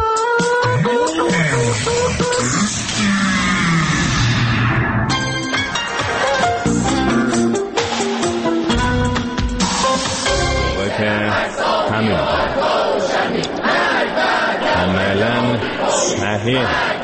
همین عملا صحیح.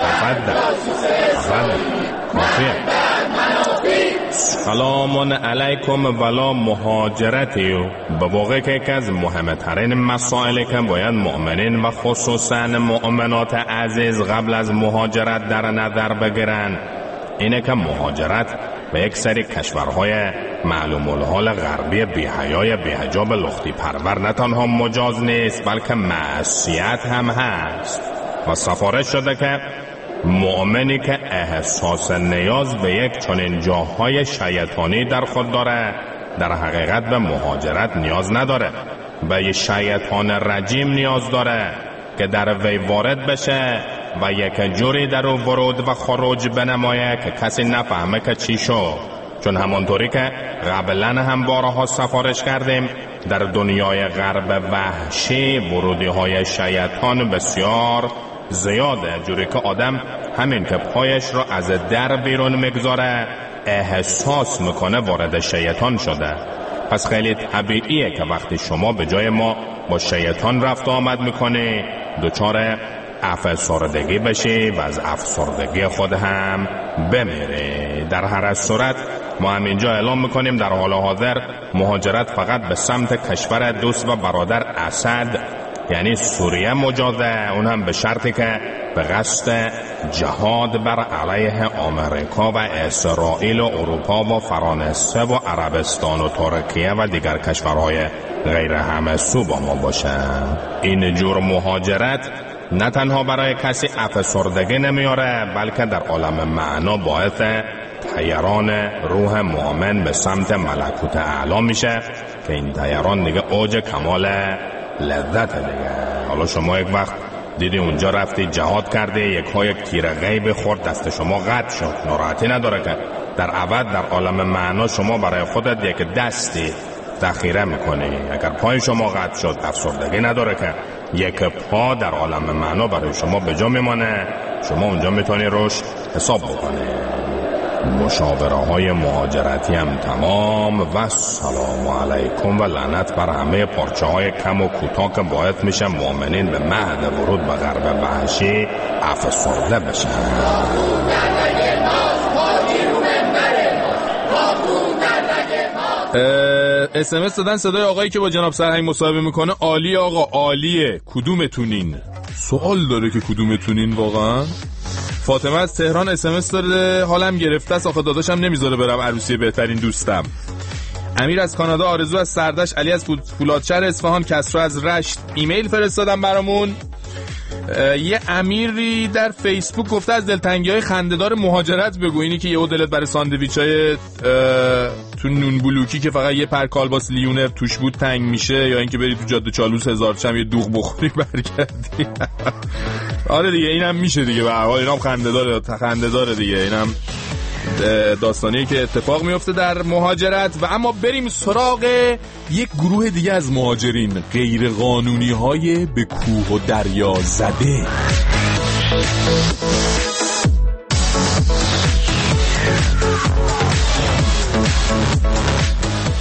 سلام علیکم ولا مهاجرتی. به واقع که یکی از مهمترین مسائلی که باید مؤمنین و خصوصا مؤمنات عزیز قبل از مهاجرت در نظر بگیرن اینه که مهاجرت به یک سری کشورهای معلوم الحال غربی بی‌حیای بی‌حجاب لختی پرور نه تنها مجاز نیست بلکه معصیت هم هست و سفارش شده که مؤمنی که احساس نیاز به یک چنین جاهای شیطانی در خود داره در حقیقت به مهاجرت نیاز نداره، به یک شیطان رجیم نیاز داره که در وی وارد بشه و یک جوری در او ورود و خروج بنمایه که کسی نفهمه که چی شد. چون همانطوری که قبلا هم بارها سفارش کردیم در دنیای غرب وحشی ورودی های شیطان بسیار زیاده، جوری که آدم همین که پایش را از در بیرون میگذاره احساس میکنه وارد شیطان شده. پس خیلی طبیعیه که وقتی شما به جای ما با شیطان رفت آمد میکنی دچار افسردگی بشی و از افسردگی خود هم بمیری. در هر صورت ما هم اینجا اعلام میکنیم در حال حاضر مهاجرت فقط به سمت کشور دوست و برادر اسد یعنی سوریه مجازه، اون هم به شرطی که به قصد جهاد بر علیه آمریکا و اسرائیل و اروپا و فرانسه و عربستان و ترکیه و دیگر کشورهای غیر همه سو با ما باشه. این جور مهاجرت نه تنها برای کسی افسردگی نمیاره بلکه در عالم معنا باعث طیران روح مؤمن به سمت ملکوت اعلی میشه که این طیران دیگه اوج کمال لذت دیگه. حالا شما یک وقت دیدی اونجا رفتی جهاد کرده یک تیر غیب خورد دست شما قطع شد، ناراحتی نداره که در عوض در عالم معنا شما برای خودت یک دستی ذخیره میکنی. اگر پای شما قطع شد افسردگی نداره که یک پا در عالم معنا برای شما به جا میمانه، شما اونجا میتونی روش حساب بکنی. مشاوره های مهاجرتی هم تمام و سلام علیکم و لعنت بر همه پارچه های کم و کوتاه که باعث میشه مؤمنین به مهد ورود به غرب وحشی افسرده بشن. SMS دادن صدای آقایی که با جناب سرهنگ مصاحبه میکنه عالی آقا عالیه، کدومتونین؟ سوال داره که کدومتونین واقعا؟ فاطمه از تهران SMS داره حالم گرفته است آخه داداشم نمیذاره برم عروسی بهترین دوستم. امیر از کانادا، آرزو از سردش، علی از فولادشهر اصفهان، کسرا از رشت ایمیل فرستادم برامون. یه امیری در فیسبوک گفته از دلتنگی‌های خنده‌دار مهاجرت بگو، اینی که یهو دلت برای ساندویچای تو نون بلوکی که فقط یه پر کالباس لیونه توش بود تنگ میشه، یا اینکه بری تو جاده چالوس هزار چم یه دوغ بخوری برگردی. آره دیگه اینم میشه دیگه، به هر حال اینم خنده‌داره دیگه، اینم داستانی که اتفاق میفته در مهاجرت. و اما بریم سراغ یک گروه دیگه از مهاجرین، غیر قانونی های به کوه و دریا زده.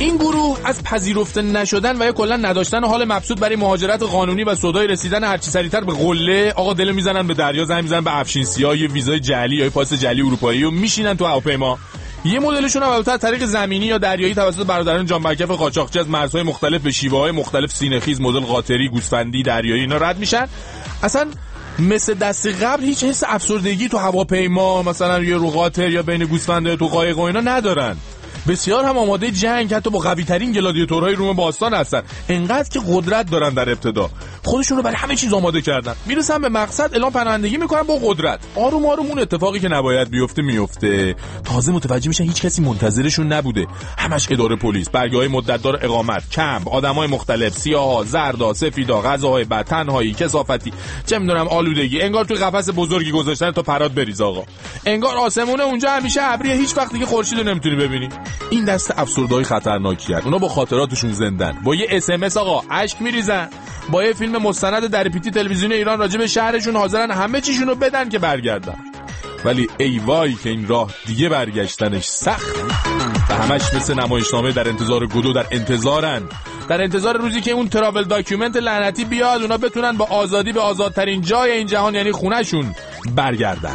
این گروه از پذیرفته نشدن و یا کلا نداشتن حال مبسوط برای مهاجرت قانونی و سودای رسیدن هرچی سریعتر به قله، آقا دل میزنن به دریا، زنگ میزنن به افشین سیاه، یه ویزای جعلی یا پاس جعلی اروپایی و میشینن تو هواپیما. یه مدلشون هم البته از طریق زمینی یا دریایی توسط برادران جان برکف قاچاقچی از مرزهای مختلف به شیوه‌های مختلف سینه‌خیز، مدل قاطری، گوسفندی، دریایی اینا رد میشن. اصلا مثل دست قبل هیچ حس افسردگی تو هواپیما مثلا یه رو قاطر یا بین گوسفنده تو قایق و اینا ندارن. بسیار هم آماده جنگ، حتی با قوی ترین گلادیاتورهای روم باستان هستن. انقدر که قدرت دارن در ابتدا، خودشون رو برای همه چیز آماده کردن. میرسن به مقصد، اعلام پناهندگی میکنن با قدرت. آروم آروم اون اتفاقی که نباید بیفته میفته. تازه متوجه میشن هیچ کسی منتظرشون نبوده. همش اداره پلیس، برگه‌های مدتدار اقامت، کمپ، آدمای مختلف، سیاها، زردا، سفیدا، غذاهای بد، تنهایی، کثافتی، چه میدونم آلودگی. انگار توی قفس بزرگی گذاشتن تا پرات بریز آقا. انگار آسمونه اونجا همیشه ابریه، هیچ وقت دیگه خورشید رو نمیتونی ببینی. این دست افسرده‌های خطرناکیه. اونا با خاطراتشون زندن. با یه SMS آقا اشک میریزن. با یه فیلم مستند در پیتی تلویزیون ایران راجع به شهرشون حاضرن همه چیشونو بدن که برگردن. ولی ای وای که این راه دیگه برگشتنش سخت و همش مثل نمایشنامه در انتظار گدو در انتظار روزی که اون تراول داکیومنت لعنتی بیاد اونا بتونن با آزادی به آزادترین جای این جهان یعنی خونه‌شون برگردن.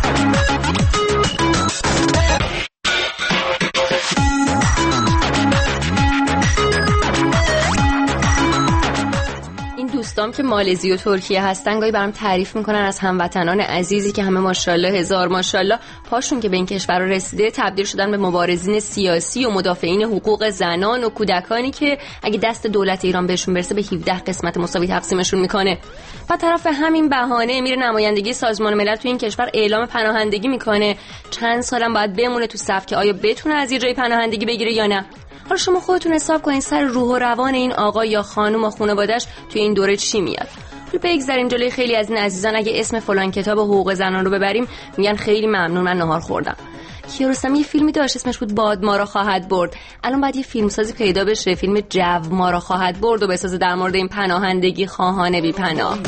دوستام که مالزی و ترکیه هستن گاهی برام تعریف میکنن از هموطنان عزیزی که همه ماشاءالله هزار ماشاءالله پاشون که به این کشور رسیده تبدیل شدن به مبارزین سیاسی و مدافعین حقوق زنان و کودکانی که اگه دست دولت ایران بهشون برسه به 17 قسمت مساوی تقسیمشون میکنه. و طرف همین بهانه میره نمایندگی سازمان ملل تو این کشور اعلام پناهندگی میکنه. چند سالم باید بمونه تو صف که آیا بتونه از یه جای پناهندگی بگیره یا نه. حالا شما خودتون حساب کنین سر روح و روان این آقا یا خانم و خانواده‌اش توی این دوره چی میاد. بگذاریم جلوی خیلی از این عزیزان اگه اسم فلان کتاب حقوق زنان رو ببریم میگن خیلی ممنون من نهار خوردم. کیارستمی یه فیلمی داشت اسمش بود باد ما را خواهد برد. الان باید یه فیلمسازی پیدا بشه فیلم جو ما را خواهد برد و بسازه در مورد این پناهندگی خواهان بی پناه.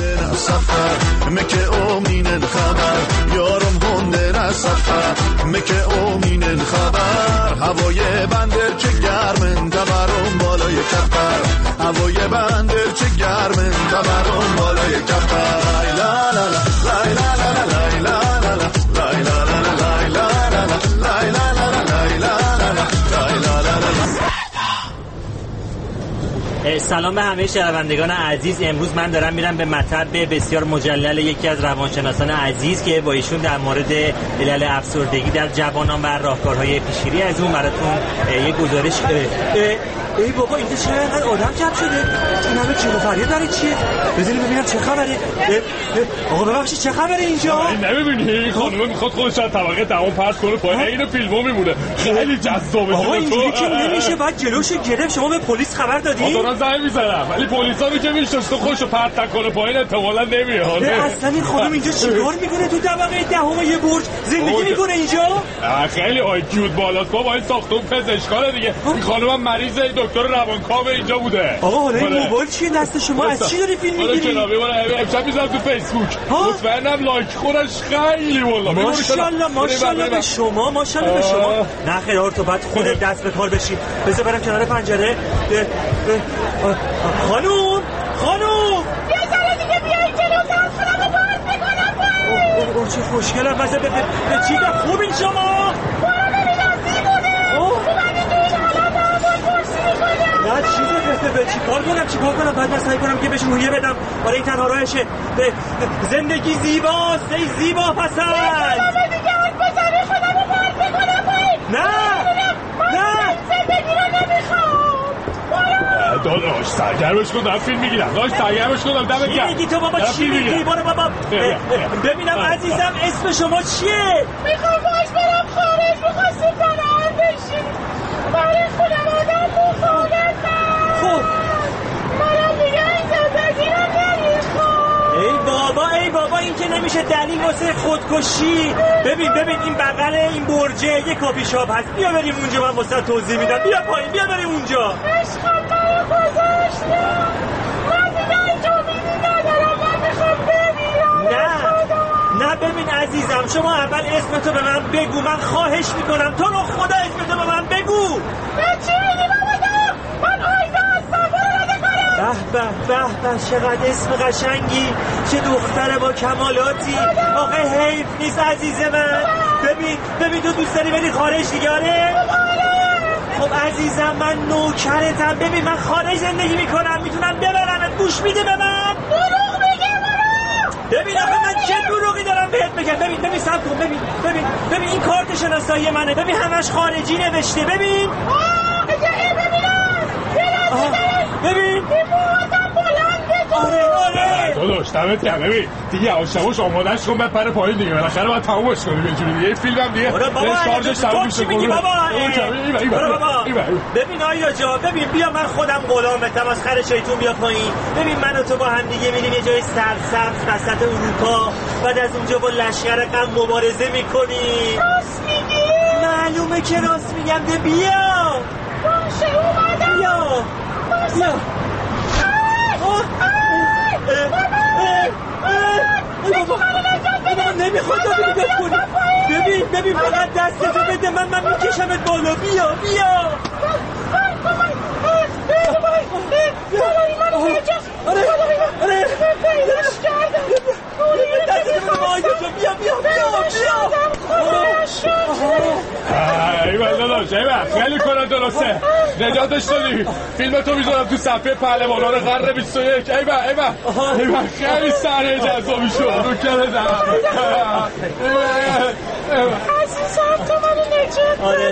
هوای بندر چه گرمن تبرم بالای کپر هوای بندر چه گرمن تبرم بالای کپر لا لا لا لا لا لا لا لا لا سلام به همه شنوندگان عزیز. امروز من دارم میرم به مطب بسیار مجلل یکی از روانشناسان عزیز که با ایشون در مورد علل افسردگی در جوانان و راهکارهای پیشگیری از اون براتون یه گزارش. ای بابا اینجا چرا اینقدر آدم جمع شده؟ این همه چیه فریاد داره چیه؟ بذاریم ببینم چه خبره. آقا ببخشید چه خبره اینجا؟ نمیبینی این خانومه میخواد خودش از طبقه دهم پرت کنه پایین. اینو فیلمو میمونه خیلی جذابه. آقا اینجوری که نمیشه بعد جلوشو گرفت. شما به پلیس خبر دادین؟ دارن زنگ میزنم ولی پلیسا رو که میشست خودشو پرت نکنه پایین احتمالاً نمیاد. اصلا این خانم اینجا چیکار میکنه تو طبقه دهم یه برج زندگی میکنه اینجا؟ خیلی آیکیو بالاست با این ساختمون پزشکانه دیگه. این خانومم مریض دکتر روانکاو اینجا بوده. آقا حالا این موبایل چیه دست شما؟ از چی داری فیلم میگیری؟ امشب میذارم تو فیسبوک. مطمئنم لایک خورش خیلی والله. ماشاءالله به شما ماشاءالله به شما. نه خیر تو بعد خودت دست به کار بشی. بذار برم کنار پنجره. خانوم یه ذره دیگه بیاین جلوتر خودمو باز میکنم. اوه چه خوشگلم. مثلا به چی خوبین شما؟ برو ببینم زیبونه. خوبم اینجا این حالا دعوای پرسی میکنم. نه چیزه به چیکار کنم بعد من سعی کنم که بهش روحیه بدم. برای این تنها راهشه. زندگی زیباست ای زیبا پسند. یه دیگه آن بزنی خودمو باز میکنم پایین. نه زندگی رو نمیخوام. داداش سرگرمش کن دارم فیلم میگیرم. داداش سرگرمش کن دارم چی میگی تو بابا چی میگی؟ برو بابا ببینم عزیزم اسم شما چیه؟ میخوام باش برم خارج. میخواستیم پناهند بشیم برای خانوادم مخالفم. خب منم دیگه این زندگی رو نمیخوام. ای بابا این که نمیشه دلیل واسه خودکشی. ببین این بغل این برجه یه کافی شاپ هست. بیا بریم اونجا من واسه توضیح میدم. بیا پایین بیا بریم اونجا. عشقم منو گذاشتم. من دیگه اینجا امیدی ندارم. من میخوام بمیرم. نه ببین عزیزم شما اول اسمتو به من بگو. من خواهش میکنم تو رو خدا اسمتو به من بگو. چی میگی بابا؟ به چقدر اسم قشنگی، چه دختر با کمالاتی. آقا حیف نیست عزیز من. ببین تو دوست داری بری خارج دیگه؟ آره خب عزیزم من نوکرتم. ببین من خارج زندگی میکنم، میتونم ببرمت. گوش میده به من؟ دروغ میگه بابا. ببین آقا من چه دروغی دارم بهت بگم. ببین صبر کن. ببین این کارت شناسایی منه. ببین همش خارجی نوشته. ببین ببین آره داداش دمت گرم. ببین دیگه یواش آمادهش کن بپره پایین دیگه. بالاخره باید تمومش کنیم یه جوری دیگه. فیلمم دیگه شارژش تموم میشه. ببین آیا جا بیا من خودم غلامتم. از خر شیطون بیا پایین. ببین من و تو با هم دیگه میریم یه جای سرسبز وسط اروپا. بعد از اونجا با لشکر غم مبارزه میکنیم. راست میگی؟ معلومه که راست میگم. بیا باشه اومدم. بیا نمیخواد ببین فقط دستتو بده من میکشمت بالا. بیا خیلی کنه درسته. نجاتش دادی. فیلم تو میذارم تو صفحه پهلوانان قرن 21. ایوه خیلی صحنه جذابی شد. عزیزم تو منو نجات آره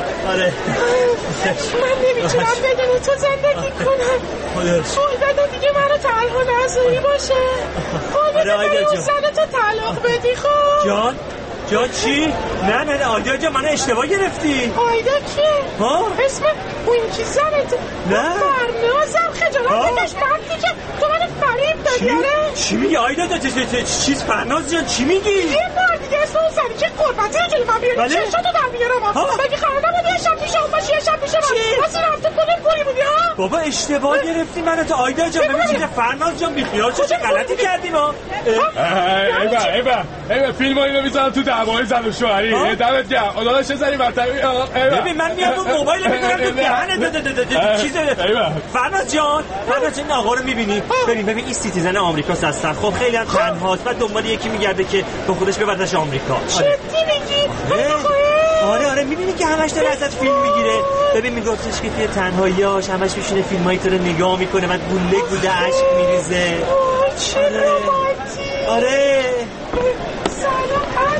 من نمیتونم بدون تو زندگی کنم. قول بده دیگه منو تنها نذاری باشه. قول بده من زن تو طلاق بدی. خب جان چی؟ نه آیدا جان منو اشتباه گرفتی. آیدا کیه؟ اسم اون کی زنت؟ نه فرنازم. خجالت بکش مردی که تو منو فریب دادی. آره چی میگی آیدا چیز فرناز جان چی میگی؟ یه بار دیگه اسم اون زنی که قربتی جلوی من بیاری چشاتو در میارم. بگی خانه نبودی یه شب میشه اون باشی یه شب میشه من اصلا رفته کنه پولی بودی. بابا اشتباه گرفتی منو تو آیدا جان. ببین چیز فرناز جان بیخیال چه غلطی کردیم ها. ایوه فیلم اینو میذارم تو دعوای زن و شوهری. دمت گرم. خداش زنی مرتبه. ببین من میام اون موبایل میذارم تو دهنت. چیز فرناز جان این آقا رو میبینی؟ ببین این سیتیزن آمریکاست هستن. خب خیلی هم تنهاست. بعد دنبال یکی میگرده که با خودش ببردش آمریکا. جدی میگی؟ آره میبینی که همش داره ازت فیلم میگیره. ببین میگفتش که توی تنهاییاش همش میشینه فیلمایی تو رو نگاه میکنه. بعد گوله اشک میریزه. چه رمانتیک. آره سلام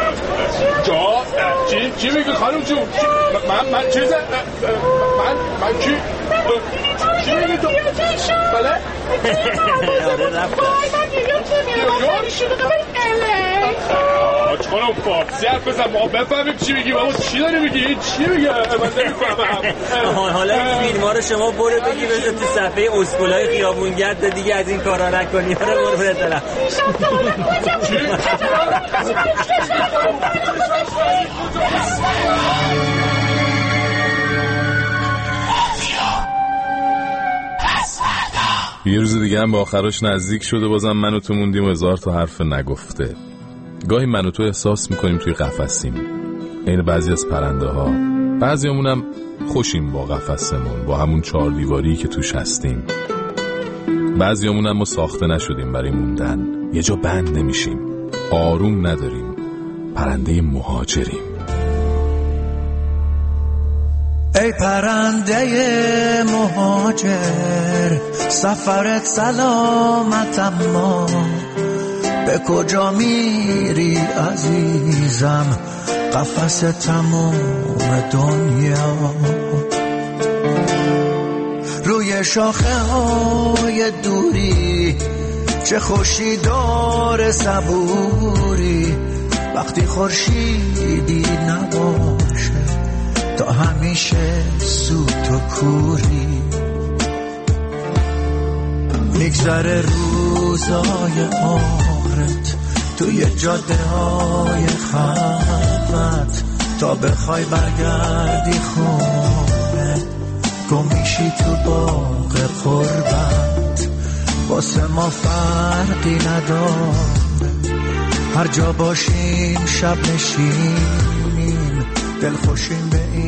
عزیزم. چی میگی خانم جون؟ من چیزه من کی؟ چی میگی تو؟ بله؟ آج خانم فارسی حرف بزن ما بفهمیم چی میگی. بابا چی داری میگی؟ چی میگه؟ من نمیفهمم. حالا این فیلم ها رو شما برو بگی بذار تو صفحه اسکولای خیابونگرد دیگه از این کارا نکنی. برو برطرف. یه روز دیگه هم با آخرش نزدیک شده. بازم من و تو موندیم و هزار تا حرف نگفته. گاهی من و تو احساس میکنیم توی قفسیم، این بعضی از پرنده ها. بعضیامون هم خوشیم با قفسمون، با همون 4 دیواری که توش هستیم. بعضیامون هم ما ساخته نشدیم برای موندن. یه جا بند نمیشیم، آروم نداریم، پرنده مهاجریم. ای پرنده مهاجر، سفرت سلامت اما به کجا میری عزیزم؟ قفس تموم دنیا روی شاخه های دوری، چه خوشی داره صبوری وقتی خورشیدی نباشه، تا همیشه سوت و کوری. میگذره روزای آخرت توی جاده های خلوت، تا بخوای برگردی خونه گم میشی تو باغ قربت. واسه ما فرقی نداره، هر جا باشیم شب نشینیم، دل خوشیم به این